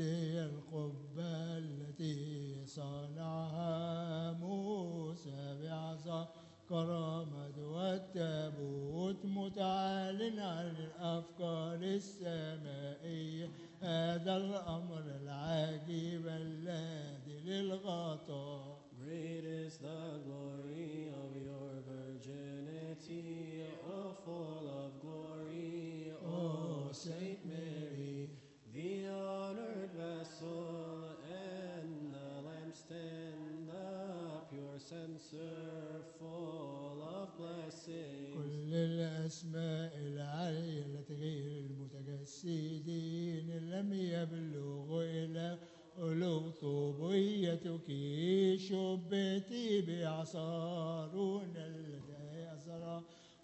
القبة التي صنعها موسى بعصا كرامة والتابوت متعال عن الأفكار السمائية. هذا الأمر العجيب الذي للغطاء. Great is the glory of your virginity, O full of glory, O Saint Mary, the honored vessel and the lampstand, the pure censer, full of blessings. كل الأسماء العالية التي غير المتجسدين لم يبلغوا إلى ألو طوبيتك. شبتي بعصارون التي أسرى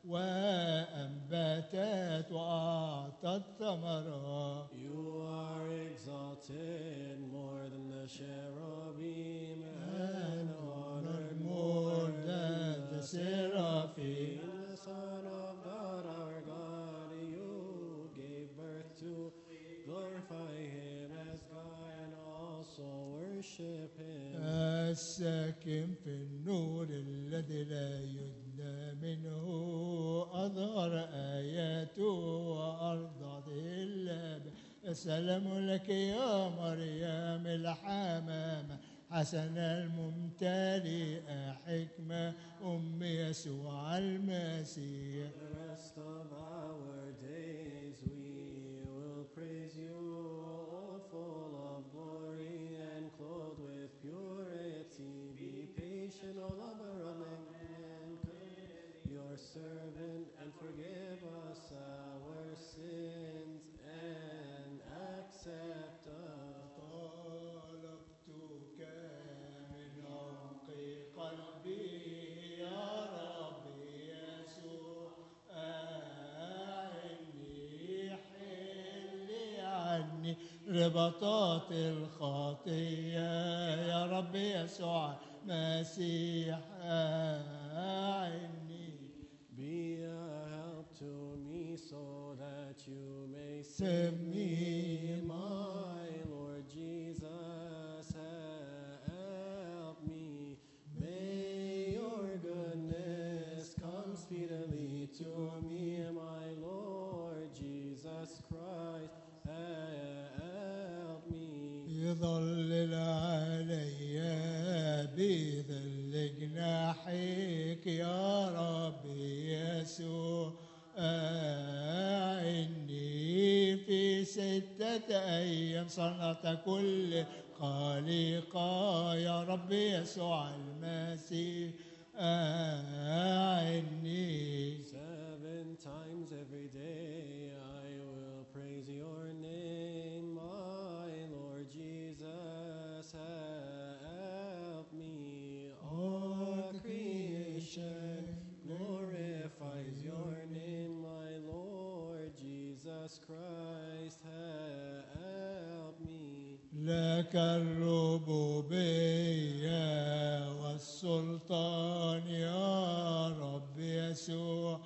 وأنبتت وأعطت ثمرا. You are exalted more than the cherubim and honored more than the seraphim. The Son of God, our God, you gave birth to, glorify him as God and also worship him. الساكن في النور الذي لا يدنى منه أظهر آياته وأرضته اللاب. السلام لك يا مريم الحمامة حسن الممتلئة حكمة أم يسوع المسيح. The rest of our days we will praise you, O full of glory and clothed with purity. Be patient, O lover of mankind, your servant, and forgive us our sins and accept us. طلبتك من عمق قلبي يا ربي يسوع أعني حل عني ربطات الخطية. يا ربي يسوع مسيح أعني. Be a help to me so that you may Save save me, me, my Lord Jesus, help me. May your goodness come speedily to me, my Lord Jesus Christ, help me. يظلل علي بظل جناحيك يا ربي يسوع أعني. في ستة أيام صنعت كل خليقة يا ربي يسوع المسيح أعني. Seven times every day I will praise your name, my Lord Jesus, help me. All creation glorifies your name, my Lord Jesus Christ, help me. لك الربوبية والسلطان يا رب يسوع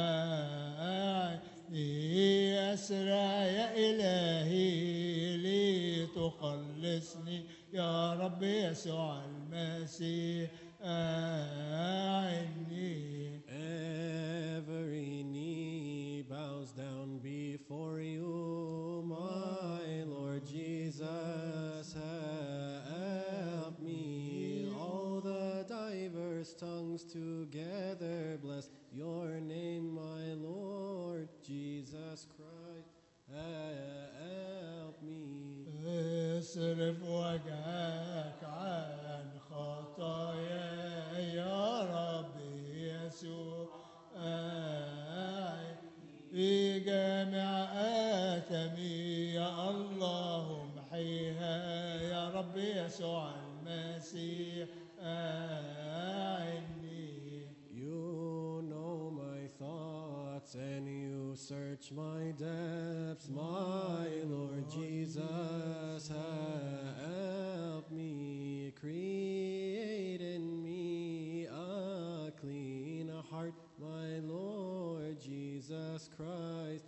أعني. أسرع يا إلهي لتخلصني يا رب يسوع المسيح أعني. Every knee bows down before you, my Lord Jesus, help me. All the diverse tongues together bless your name, my Lord Jesus Christ, help me. اصرف وجهك عن خطاياي يا رب يسوع في جميع آثامي يا الله امحيها يا رب يسوع المسيح أعني. You know my thoughts and you search my depths, my Lord Jesus, help me. Create in me a clean heart, my Lord Jesus Christ,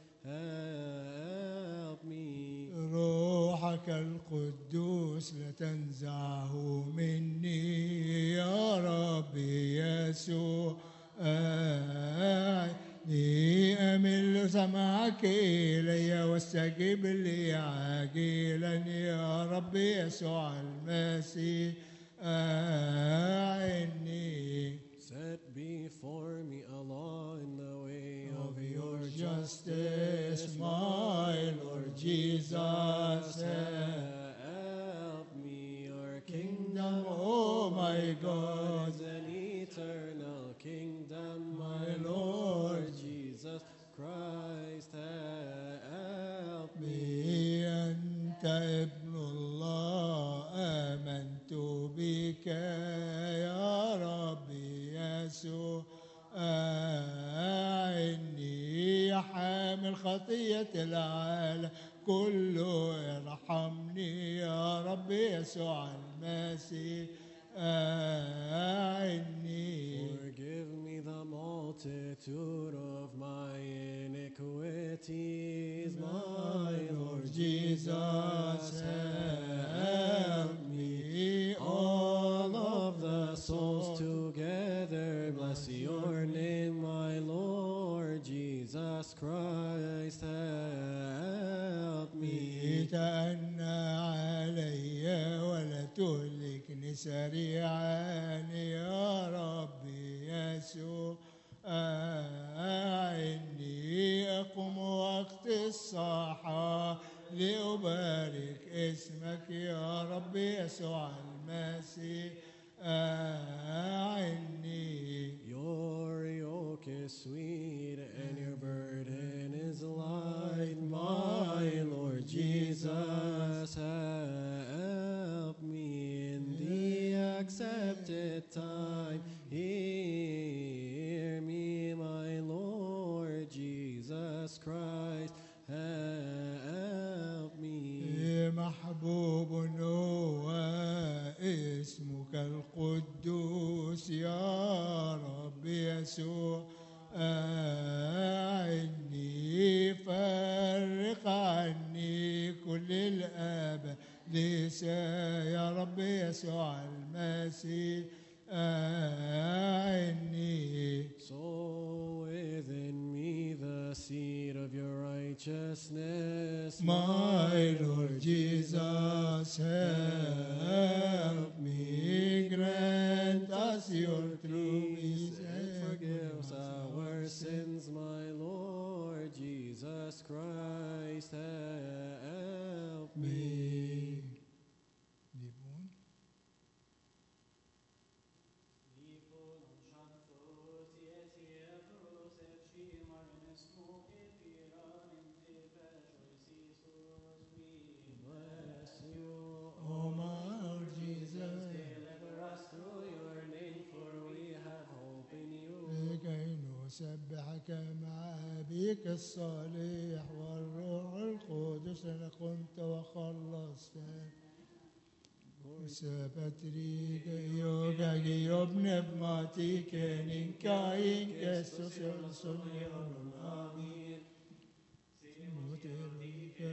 help me. روحك القدوس لا تنزعه مني يا رب يسوع إني أمل سمعك إلي واستجب لي عاجلا يا رب يسوع المسيح أعني. Set before me a law in the way Of of your your justice, justice, my Lord Jesus, help me. Your kingdom, oh my God, is an eternal kingdom, my Lord Jesus Christ, help me. me. أنت ابن الله آمنت بك يا ربي يسوع أعني يا حامل خطية العالم كله ارحمني يا ربي يسوع المسيح أعني. Forgive me the multitude of my iniquities, my Lord Jesus, help me. All of the souls together, bless your name, my Lord Jesus Christ, help me. تأنى علي ولا تهلكني سريعا يا ربي يسوع أعني. أقوم وقت الصحة لأبارك اسمك يا ربي يسوع المسيح أعني. Your yoke is sweet and your burden is light, my Lord Jesus, help me in the accepted time. Hear me, my Lord Jesus Christ, help me. محبوب هو اسمك القدوس يا رب يسوع أعني. فرق عني كل الآباء ليس يا رب يسوع المسيح أعني. Sow within me the seed of your righteousness, My Lord Jesus, help me. Grant us your true peace and forgive us our sins, my Lord Jesus Christ, help me. Libun. Bless you, Oh, my Lord Jesus, deliver us through your name, for we have hope in you. لكي نسبحك مع أبيك الصالح والروح القدس أنا قمت وخلصتك. Sabatrik yoga giobne bmati kenin kain kestos yolson yoron amin. Moterike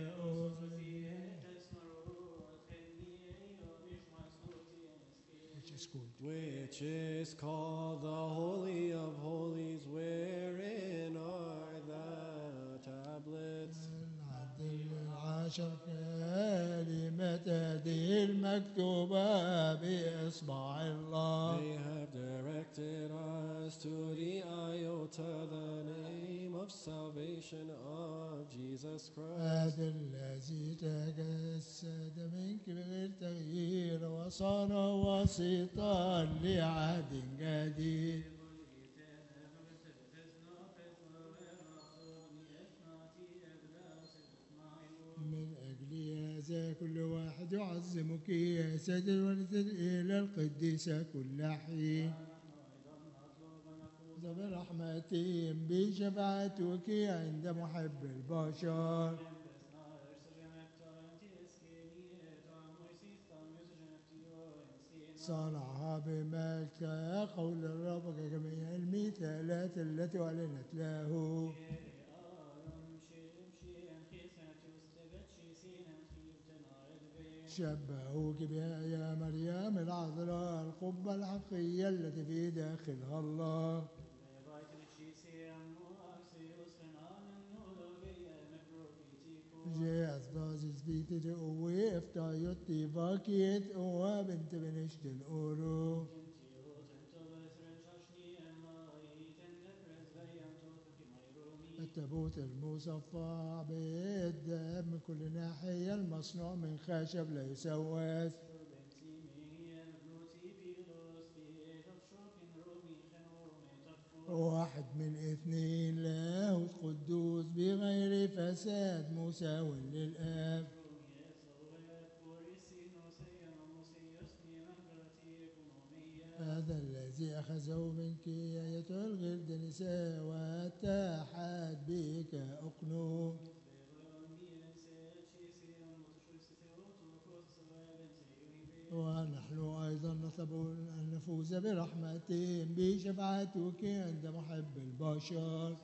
which is called Which is called the Holy of Holies, wherein are the tablets. العدل العاشر كلمة هذه المكتوبة بإصبع الله. They have directed us to the iota, the name of salvation of Jesus Christ. هذا الذي تجسد منك بغير تغيير وصار وسيطا لعهد جديد. من أجل هذا كل واحد يعظمك يا سيد الولد إلى القديسة كل حين. برحمتي بشفاعتك عند محب البشر. صنعها بمجد قول الرب كجميع المثالات التي أعلنت له. شبهوك بها يا مريم العذراء القبة الحقية التي في داخلها الله. بيتي ويفتا يوتي باكيت أوا بنت بنشت الأورو التابوت المصفى بالدم من كل ناحية المصنوع من خشب لا يسوس واحد من اثنين لاهوت قدوس بغير فساد مساو للآب هذا الذي أخذه منك أيتها الغرد نساء واتحد بك أقنوم ونحن أيضا نطلب أن نفوز برحمة بشفاعتك عند محب البشر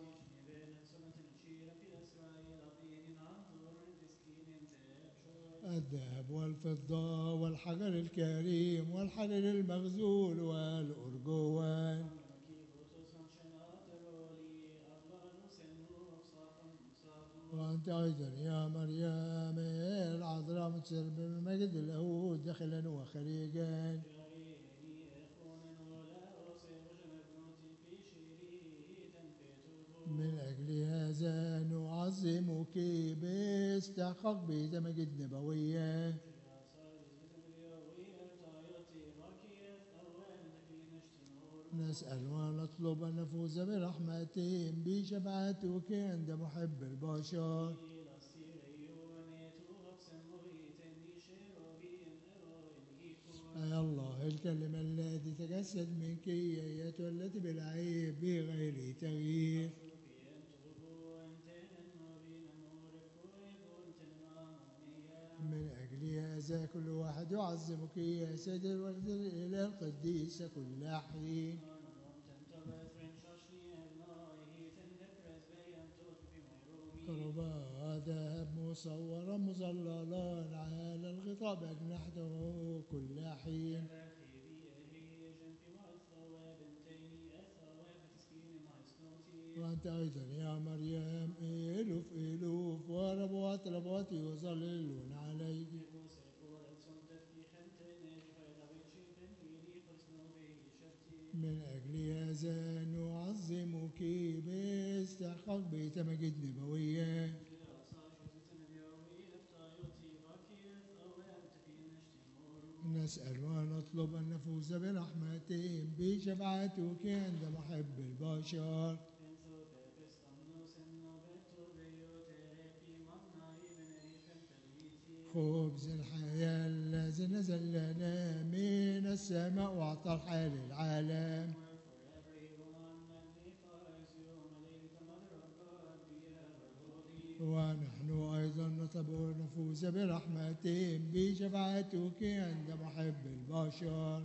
الذهب والفضة والحجر الكريم والحجر المغزول والأرجوان وأنت أيضا يا مريم العذراء متسر بمجد اليهود داخلا وخارجا من أجل هذا نعظمك باستحقاق بمجد نبوية نسأل ونطلب أن نفوز برحمة بشفاعتك عند محب البشر يا الله الكلمة التي تجسد منك أيتها التي بالعيب بغير تغيير من أجل هذا كل واحد يعظمك يا سيد الولد الإله القديس كل حين كرباء ذهب مصورا مظللا على الغطاء بأجنحته كل حين وأنت أيضا يا مريم إلوف إلوف وربوات ربوات يظللون عليك من أجل هذا نعظمك باستحقاق بيت مجد نبوية نسأل ونطلب أن نفوز برحمة بشفاعتك عند محب البشر خبز الحياة الذي نزل لنا من السماء وأعطى الحياة للعالم ونحن أيضا نطلب نفوز برحمة بشفاعتك عند محب البشر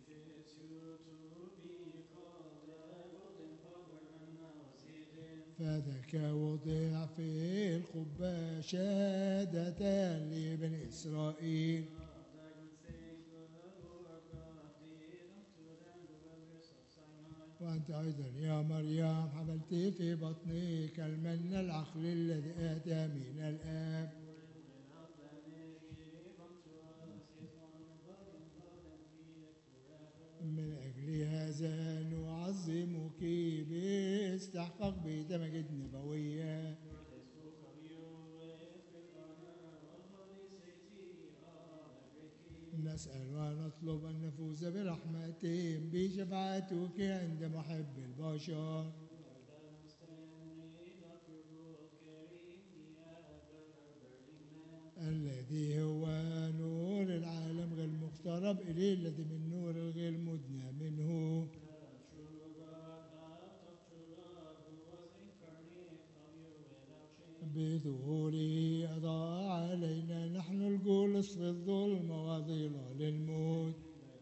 فذاك وضع في القبة شهادة لبني إسرائيل وأنت أيضا يا مريم حملت في بطنك المن العقل الذي آتى من الآب من أجل هذا نعظمك باستحقاق بيت مجد نبوية نسأل ونطلب أن نفوز برحمة بشفاعتك عند محب البشر الذي هو نور العالم غير مقترب إليه الذي من نور الغير مدنى منه بظهوره أضاء علينا نحن الجلوس في الظلم وظلال الموت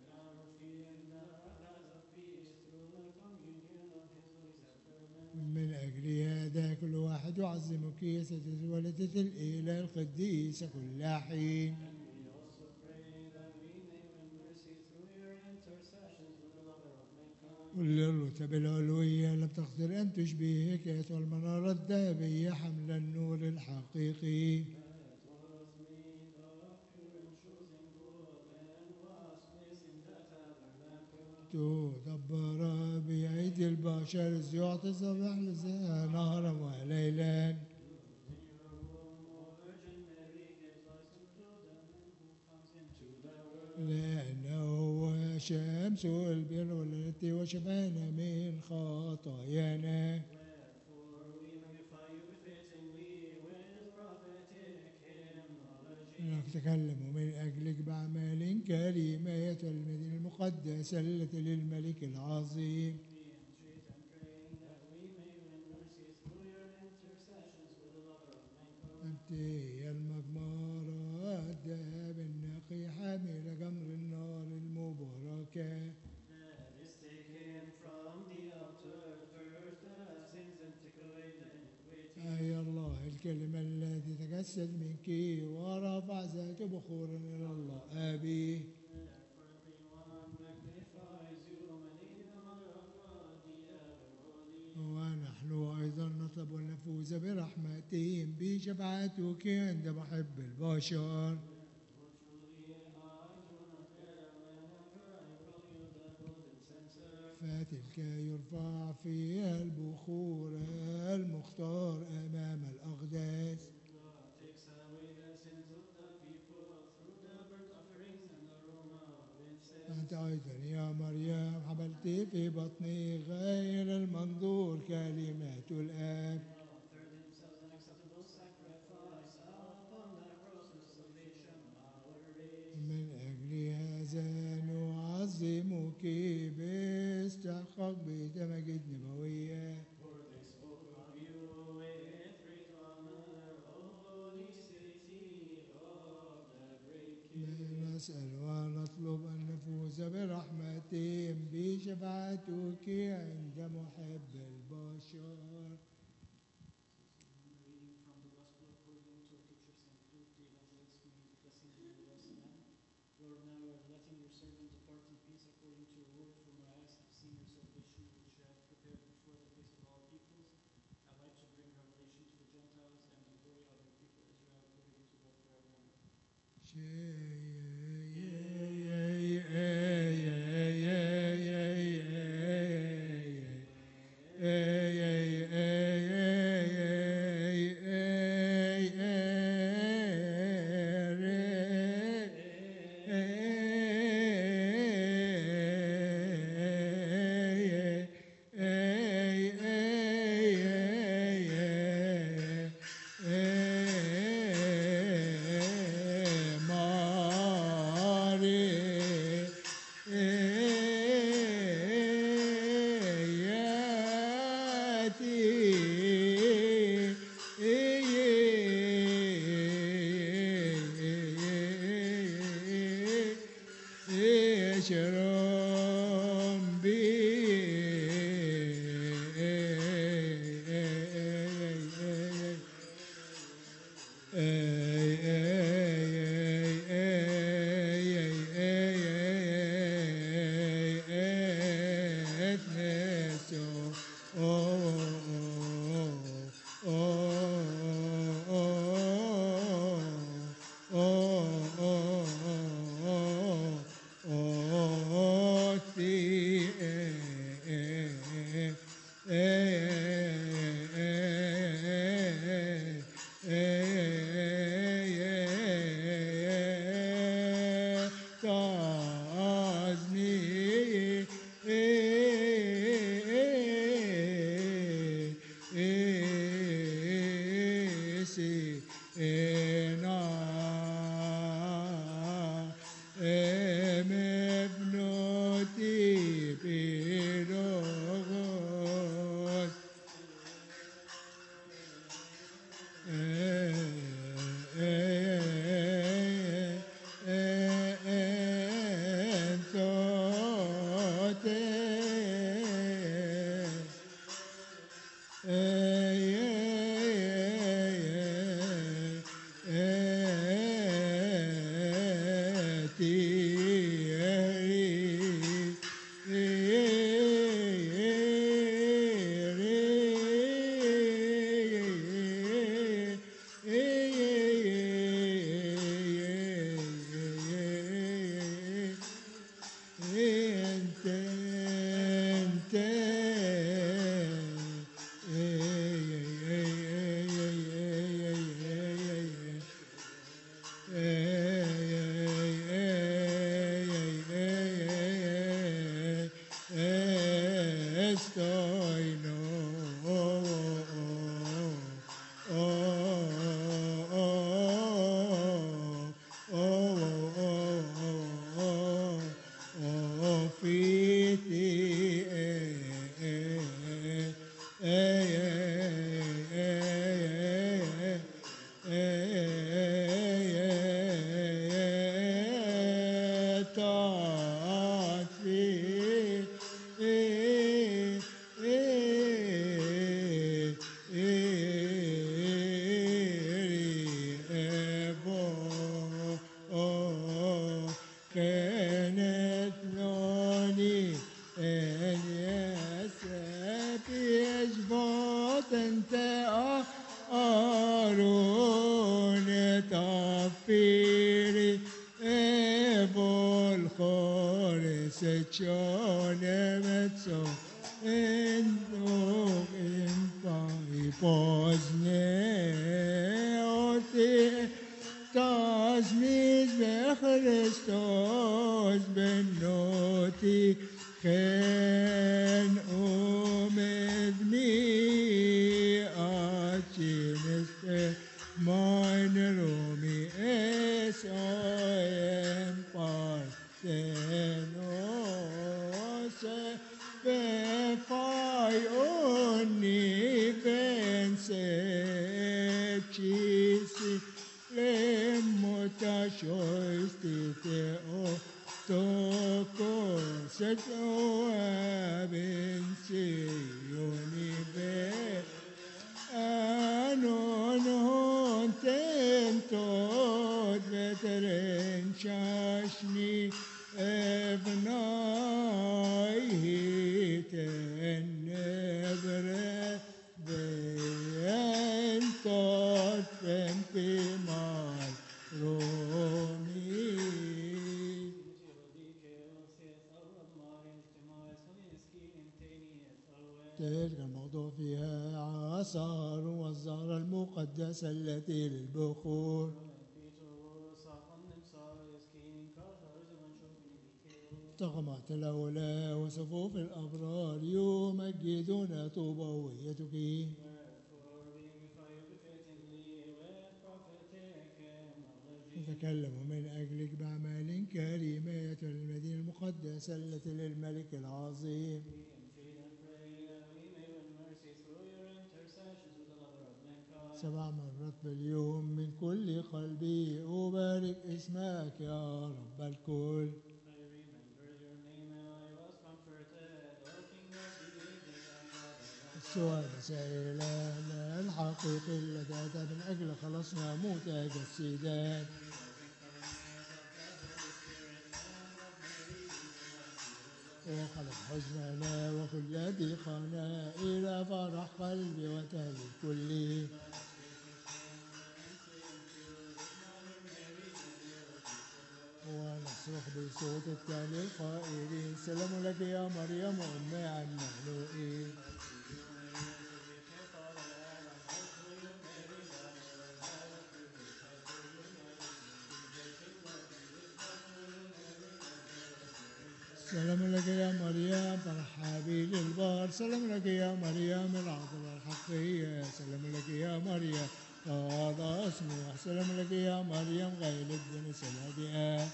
من أجل هذا كل واحد يعظمك يا سيدة ولدة الإله القديس كل حين كل الرتب العلوية لم تقدر أن تشبهك أيتها المنارة الذهبية حمل النور الحقيقي تدبر بأيدي البشر إذ يعطي الصباح لسان نهارا وليلا. لأنه هو شمس البر والتي وشفانا من خطايانا. نتكلم من أجلك بأعمال كريمة المدينة المقدسة التي للملك العظيم. أنت يا المجمرة الذهب النقي حامل جمر النار المباركة. أي الله الكلمة التي تجسد منك ورفع ذات بخور إلى الله أبيه. ونحن أيضا نطلب أن نفوز برحمتهم بشفاعتك عند محب البشر. فتلك يرفع فيها البخور المختار أمام الأقداس. أنت أيضا يا مريم حملت في بطني غير المنظور كلمات الآب. من أجل هذا نعظمك باستحقاق بتمجيد نبوية. نسأل ونطلب أن نفوز برحمتهم بشفاعتك عند محب البشر. Lord, now you are letting your servant depart in peace according to your word, for my eyes have seen your salvation, which you have prepared before the face of all peoples, a light to bring revelation to the Gentiles and the glory of your people Israel, according to God forever and ever. Chonemetso in og in pai pozne oti tasmis be Christos benoti ken umedni achineste mine romi es oem parthenos befai oni pensecisi lemotashoistite o toko seto abensioni be anon tentot veteren chashni evnai hiten nebre ventot ventimal romi. تلك الموضوع فيها آثار والزهرة المقدسة التي للبخور طغمات الأولى وصفوف الأبرار يمجدون طوبويتك تكلموا من أجلك بأعمال كريمات المدينة المقدسة التي للملك العظيم سبع مرات باليوم من كل قلبي أبارك اسمك يا رب الكل. السؤال سائلنا الحقيقي الذي أتى من أجل خلصنا متجسدا وخلق حزننا وكل ضيقنا إلى فرح قلبي وتهل الكل. ونصرخ بصوت التالي القائلين سلام لك يا مريم أم المخلوقين. سلام لك يا مريم فرحابي للبار. سلام لك يا مريم العذراء الحقية. سلام لك يا مريم هذا اسمه. سلام لك يا مريم غيلة بن سلادئة.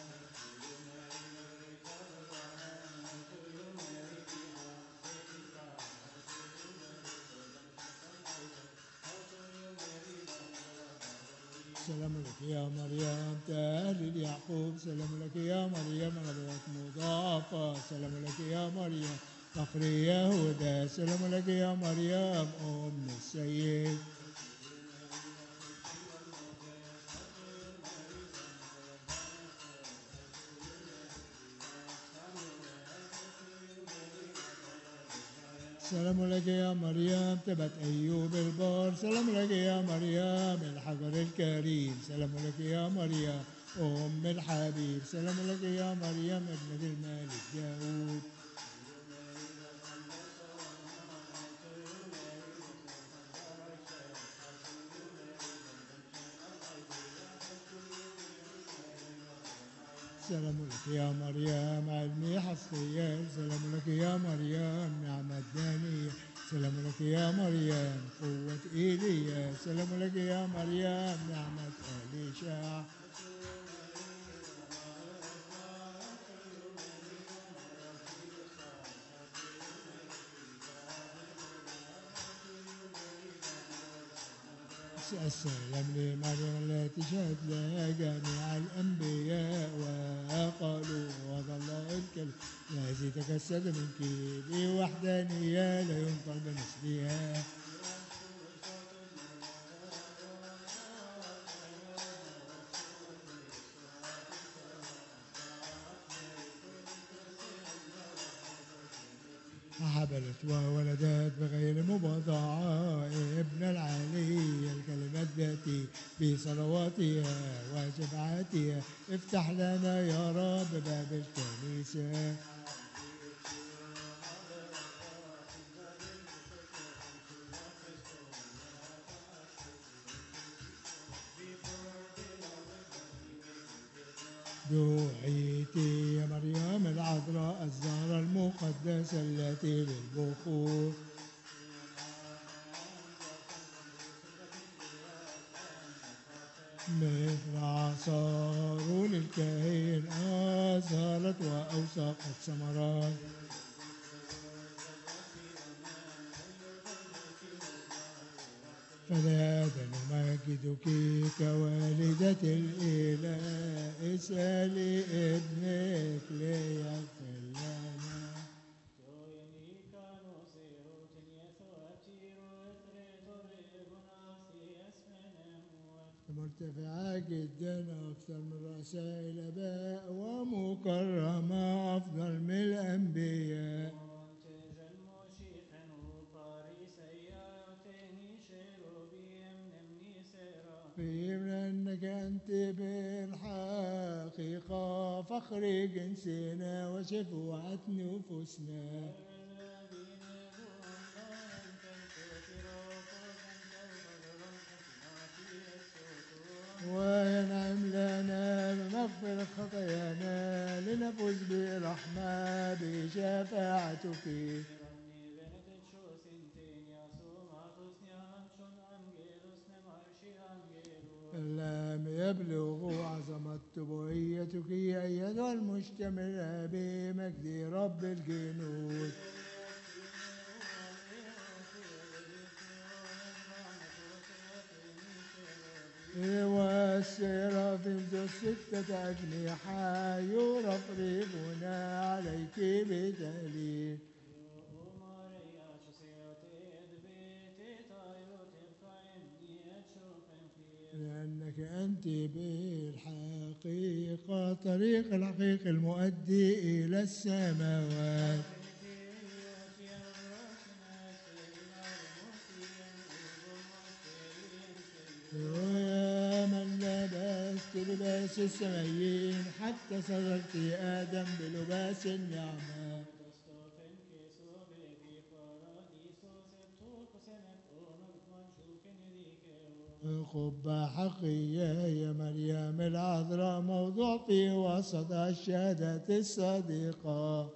سلام لك يا مريم تهلل يعقوب. سلام لك يا مريم ربوة مضاعفة. سلام لك يا مريم فخر يهوذا. سلام لك يا مريم أم السيد. سلام لك يا مريم تبت أيوب البار. سلام لك يا مريم الحجر الكريم. سلام لك يا مريم أم الحبيب. سلام لك يا مريم ابنة الملك داود. سلام لك يا مريم علمي حصية. سلام لك يا مريم نعمة دانية. سلام لك يا مريم قوة إيليا. سلام لك يا مريم نعمة أليشع. السلام لمريم التي شهد لها جميع الأنبياء وقالوا هذا الله الكلم الذي تجسد منك بوحدانية لا ينطق بمثلها. حبلت وولدت بغير مباضعة ابن العلي الكلمة التي في صلواتها وشفاعتها. افتح لنا يا رب باب الكنيسة. دعيتي يا مريم العذراء الزهرة المقدسة التي للبخور مثل عصار للكاهن أزهرت وأوسقت ثمرات فلا نمجدك كوالدة الإله اسألي ابنك ليغفر لنا مرتفعة جدا أكثر من رؤساء الآباء ومكرمة أفضل من الأنبياء فيهم لأنك أنت بالحقيقة فخر جنسنا وشفوعة نفوسنا وينعم لنا بمغفرة خطايانا لنفوز برحمة بشفاعتك لم يبلغوا عظمة تبويتك أيها المشتملة بمجد رب الجنود والسرافيم ذو ستة أجنحة يرفرفون عليك بتهليل لأنك أنت بالحقيقة طريق الحقيق المؤدي إلى السماوات ويا من لبست لباس السمايين حتى صدرت آدم بلباس النعمة قبة حقية يا مريم العذراء موضوع في وسط الشهادة الصديقة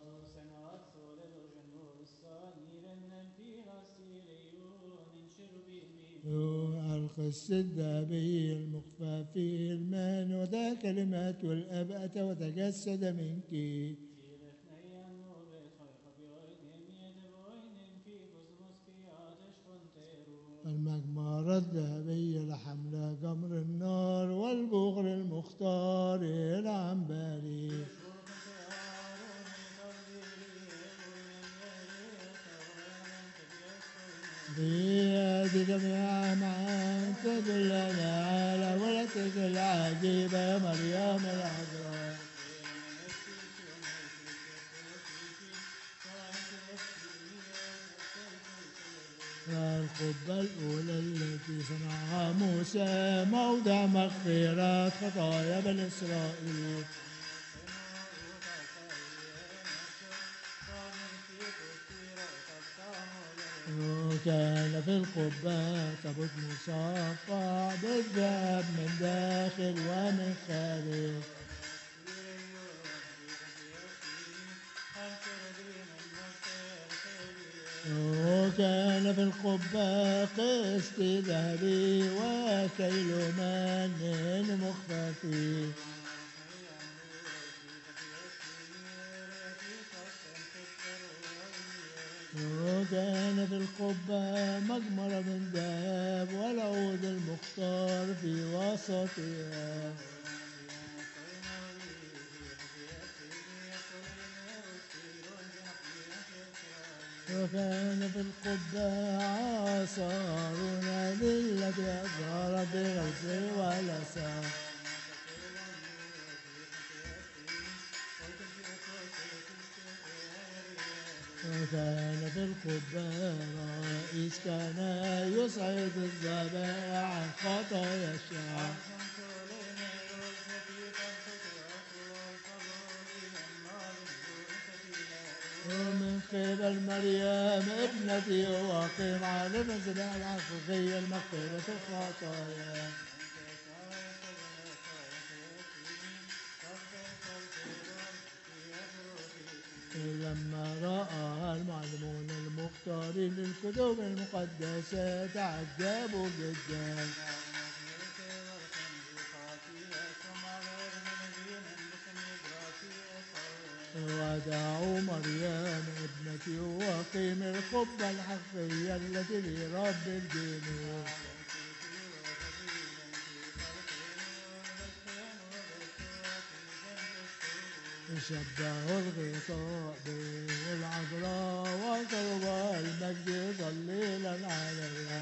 القس الذهبي المخفى في الماء وذا كلمات والأب وتجسد منك المجمرة الذهبية لحمل جمر النار والبغر المختار العنبري بيد جميع معا تدلنا على ولدك العجيبة مريم العذراء القبة الأولى التي صنعها موسى موضع مغفرة خطايا بني إسرائيل وكان في القبة تابوت مصفى بالذهب من داخل ومن خارج وكان في القبة قسط ذهبي وكيل من مخفي وكان في القبة مجمرة من ذهب والعود المختار في وسطها وكان في القبة عصارنا للتي أظهر بغيث ولسان وكان في القبة رئيس كان يصعد الذبائح عن خطايا الشعب ومن قبل مريم ابنتي وقيم على المزرعة الحقيقية المغفرة الخطايا لما رأى المعلمون المختارين للكتب المقدسة تعجبوا جدا ودعوا مريم ابنة يواقيم القبة الحقية التي لرب الجنود شبهوا الغطاء بالعذراء وضرب المجد ضليلا عليها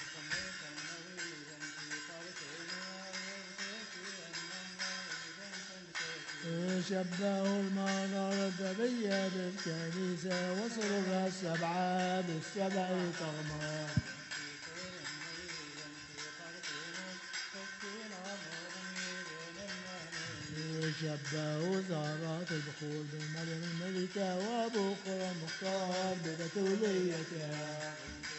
شبهوا المنارة الذهبية بالكنيسة وسرها السبعة بالسبع طغمات شبهوا زهرات البخور بالمريم الملكة وبخور المختار ببتوليتها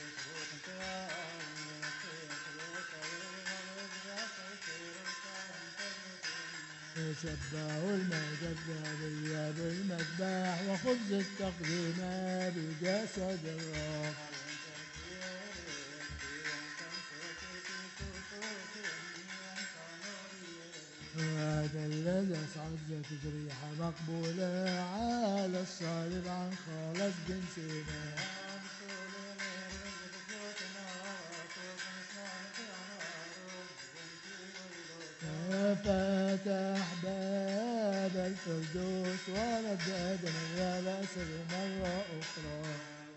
شبهوا المائدة الذهبية بالمذبح وخبز التقدمة بجسد الرب هذا الذي أصعد تجريحة مقبولة على الصليب عن خالص جنسنا فتح باب الفردوس ورد دنيا الأسر مرة أخرى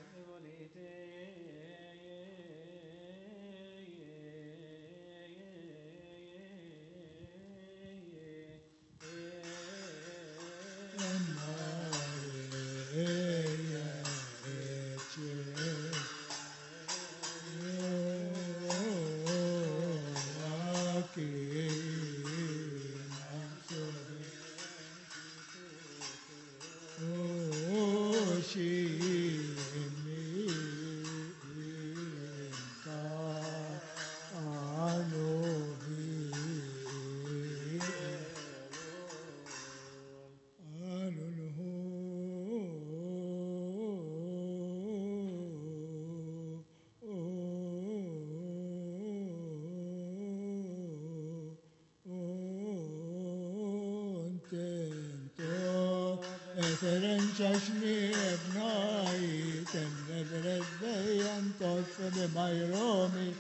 ترنششني ابنائي تنذر الزين طف بميرومي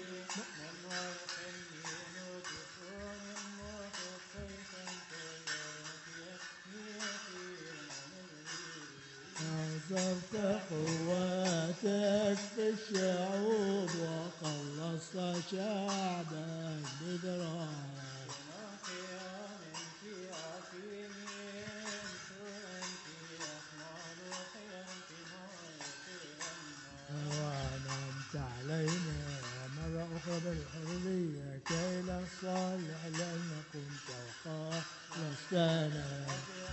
أعزرت قواتك في الشعوب وخلصت شعبك بذراعك علينا مرة أخرى بالحرية كي لا صالح لأن كنت وخالصتنا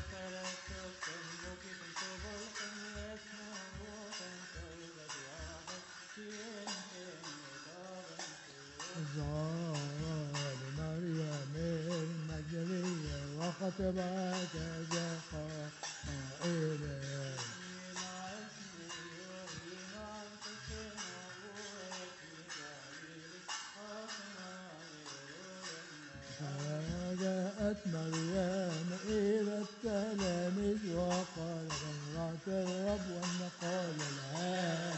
زار مريم المجدلية وخطبت زقا قائلا جاءت مريم إلى التلاميذ وقال امرأة الرب وأن قال لها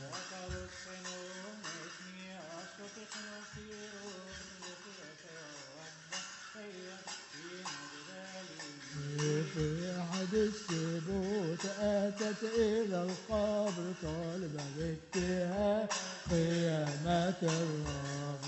في أحد السبوت أتت إلى القبر طالبة بكها قيامة الرب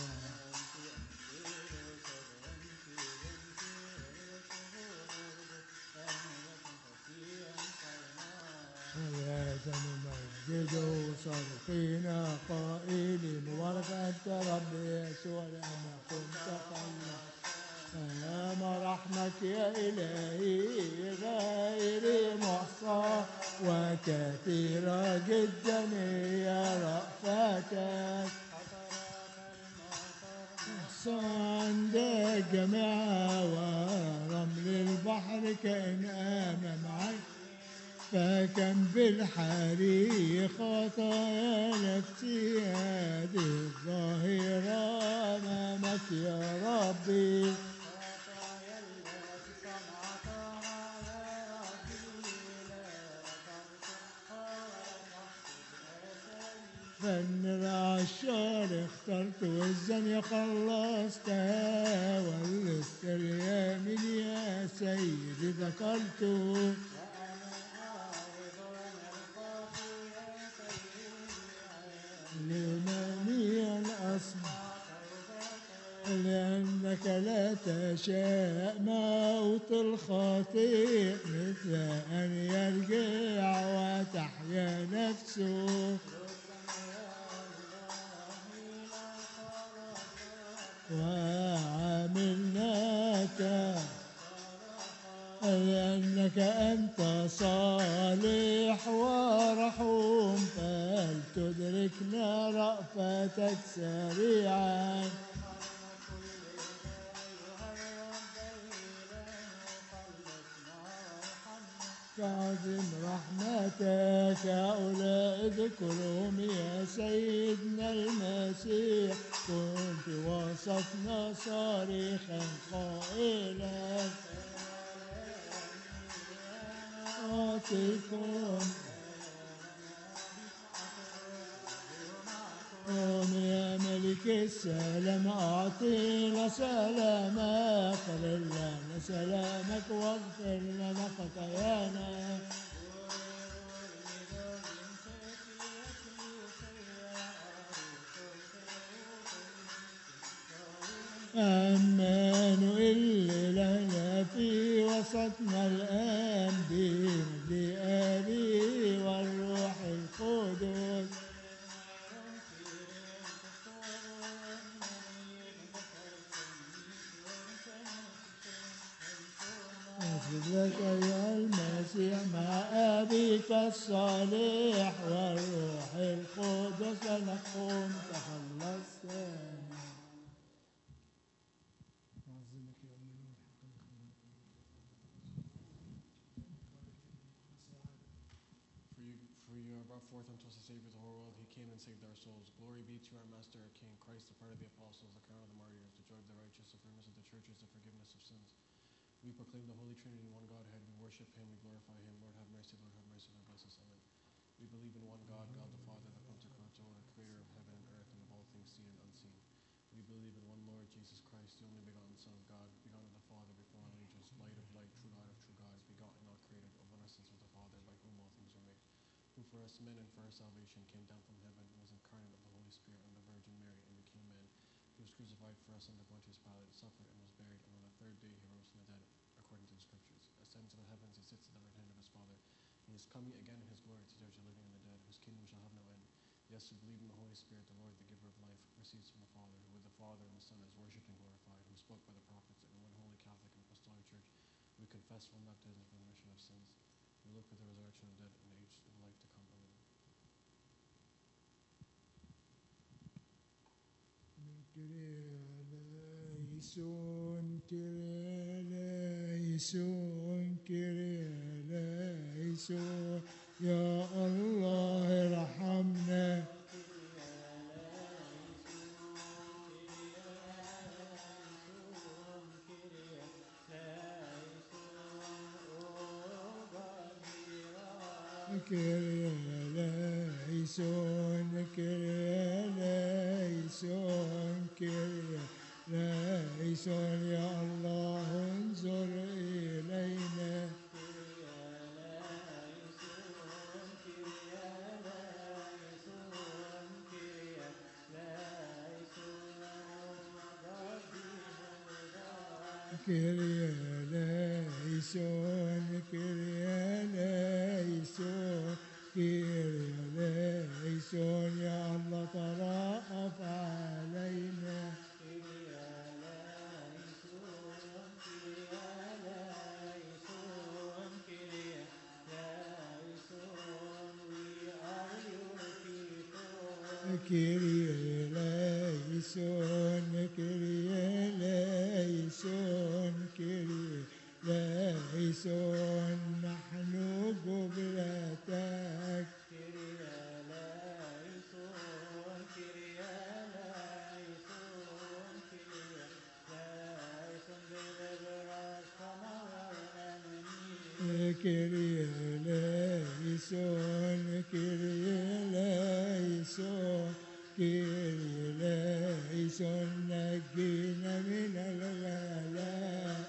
نمجد صادقين قائلين مبارك أنت رب يسوع لأنك كنت خلق سلام رحمك يا إلهي غير محصى وكثيرة جدا يا رأفتك عند جميع ورمل البحر كإن أمام عين فكم بالحري خطايا نفسي هذه الظاهرة أمامك يا ربي خطايا التي صنعتها يا ربي لا تغفرها وتحسب فن العشار اخترت والزن خلصتها واللص اليمين يا سيدي ذكرته لمني الأصل لأنك لا تشاء موت الخطيئ مثل أن يرجع وتحيا نفسه وعاملناك لأنك أنت صالح ورحوم فلتدركنا رأفتك سريعا كعظم رحمتك هؤلاء اذكرهم يا سيدنا المسيح كن في وسطنا صارخا قائلا أعطيكم قم يا ملك السلام أعطينا سلامك اغفر لنا سلامك واغفر لنا خطايانا أمانوئيل لنا في وسطنا الآن بمجد أبي والروح القدس أسجدك أيها المسيح مع أبيك الصالح والروح القدس نقوم تخلصنا For you, for you are brought forth unto us a Savior of the whole world. He came and saved our souls. Glory be to our Master, our King, Christ, the part of the apostles, the crown of the martyrs, the joy of the righteous, the firmness of the churches, the forgiveness of sins. We proclaim the Holy Trinity in one Godhead. We worship Him. We glorify Him. Lord, have mercy. Lord, have mercy. Lord, bless us. Amen. We believe in one God, God the Father, the Pantocrator, creator of heaven and earth and of all things seen and unseen. We believe in one Lord, Jesus Christ, the only begotten Son of God, begotten of the Father before all ages, light of light, true God of true God, begotten, not created, of one essence with the Father, by whom all things were made, who for us men and for our salvation came down from heaven and was incarnate of the Holy Spirit and the Virgin Mary and became man. He was crucified for us under Pontius Pilate, suffered and was buried, and on the third day he rose from the dead, according to the Scriptures. Ascends to the heavens, he sits at the right hand of his Father. He is coming again in his glory to judge the living and the dead, whose kingdom shall have no end. Yes, we believe in the Holy Spirit, the Lord, the giver of life, receives from the Father, who with the Father and the Son is worshipped and glorified, who spoke by the prophets, and in one holy Catholic and Apostolic Church, we confess one baptism for the remission of sins. We look for the resurrection of the dead and the age of life to come. Amen. Kyrie eleison, Kyrie eleison, يا الله ارحمنا. Kyrie eleison, Kyrie eleison, Kyrie eleison, يا الله انظر إلينا. Kyrie eleison, Kyrie eleison, Kyrie eleison, يا الله ترأف علينا. Kyrie eleison, Kyrie eleison, Kyrie eleison, نحن قبلة Kyrie eleison, Kyrie eleison, Kyrie eleison, نجينا من الغلاء.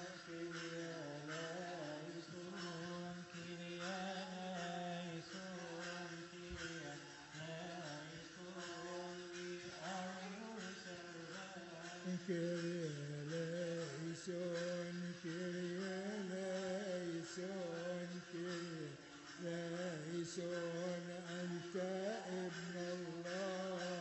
Kyrie eleison, Kyrie eleison, Kyrie eleison, أنت ابن الله.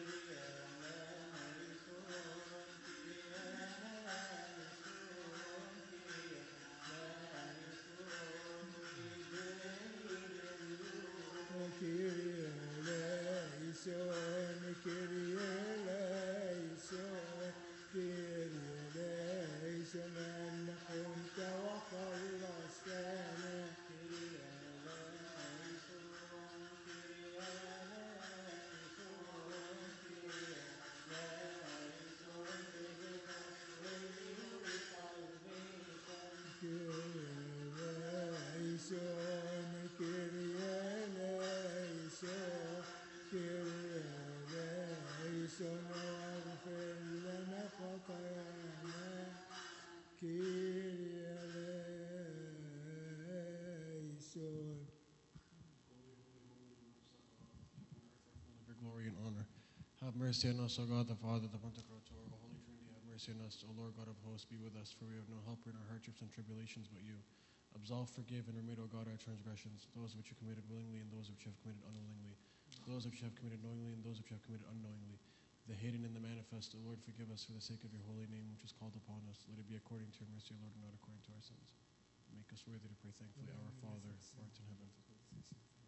Kyrie eleison, Kyrie eleison, Kyrie eleison, أنت وخلصتنا. Kyrie eleison, Kyrie eleison, Kyrie eleison, Kyrie eleison, واغفر لنا خطايانا. Kyrie eleison. Of your glory and honor. Have mercy on us, O God, the Father, the Pantocrator, O Holy Trinity, have mercy on us. O Lord God of hosts, be with us, for we have no helper in our hardships and tribulations but you. Absolve, forgive, and remit, O God, our transgressions, those which you committed willingly and those which you have committed unwillingly, those which you have committed knowingly and those which you have committed unknowingly, the hidden and the manifest. O Lord, forgive us for the sake of your holy name, which is called upon us. Let it be according to your mercy, O Lord, and not according to our sins. Make us worthy to pray thankfully, Our Father, who art in heaven.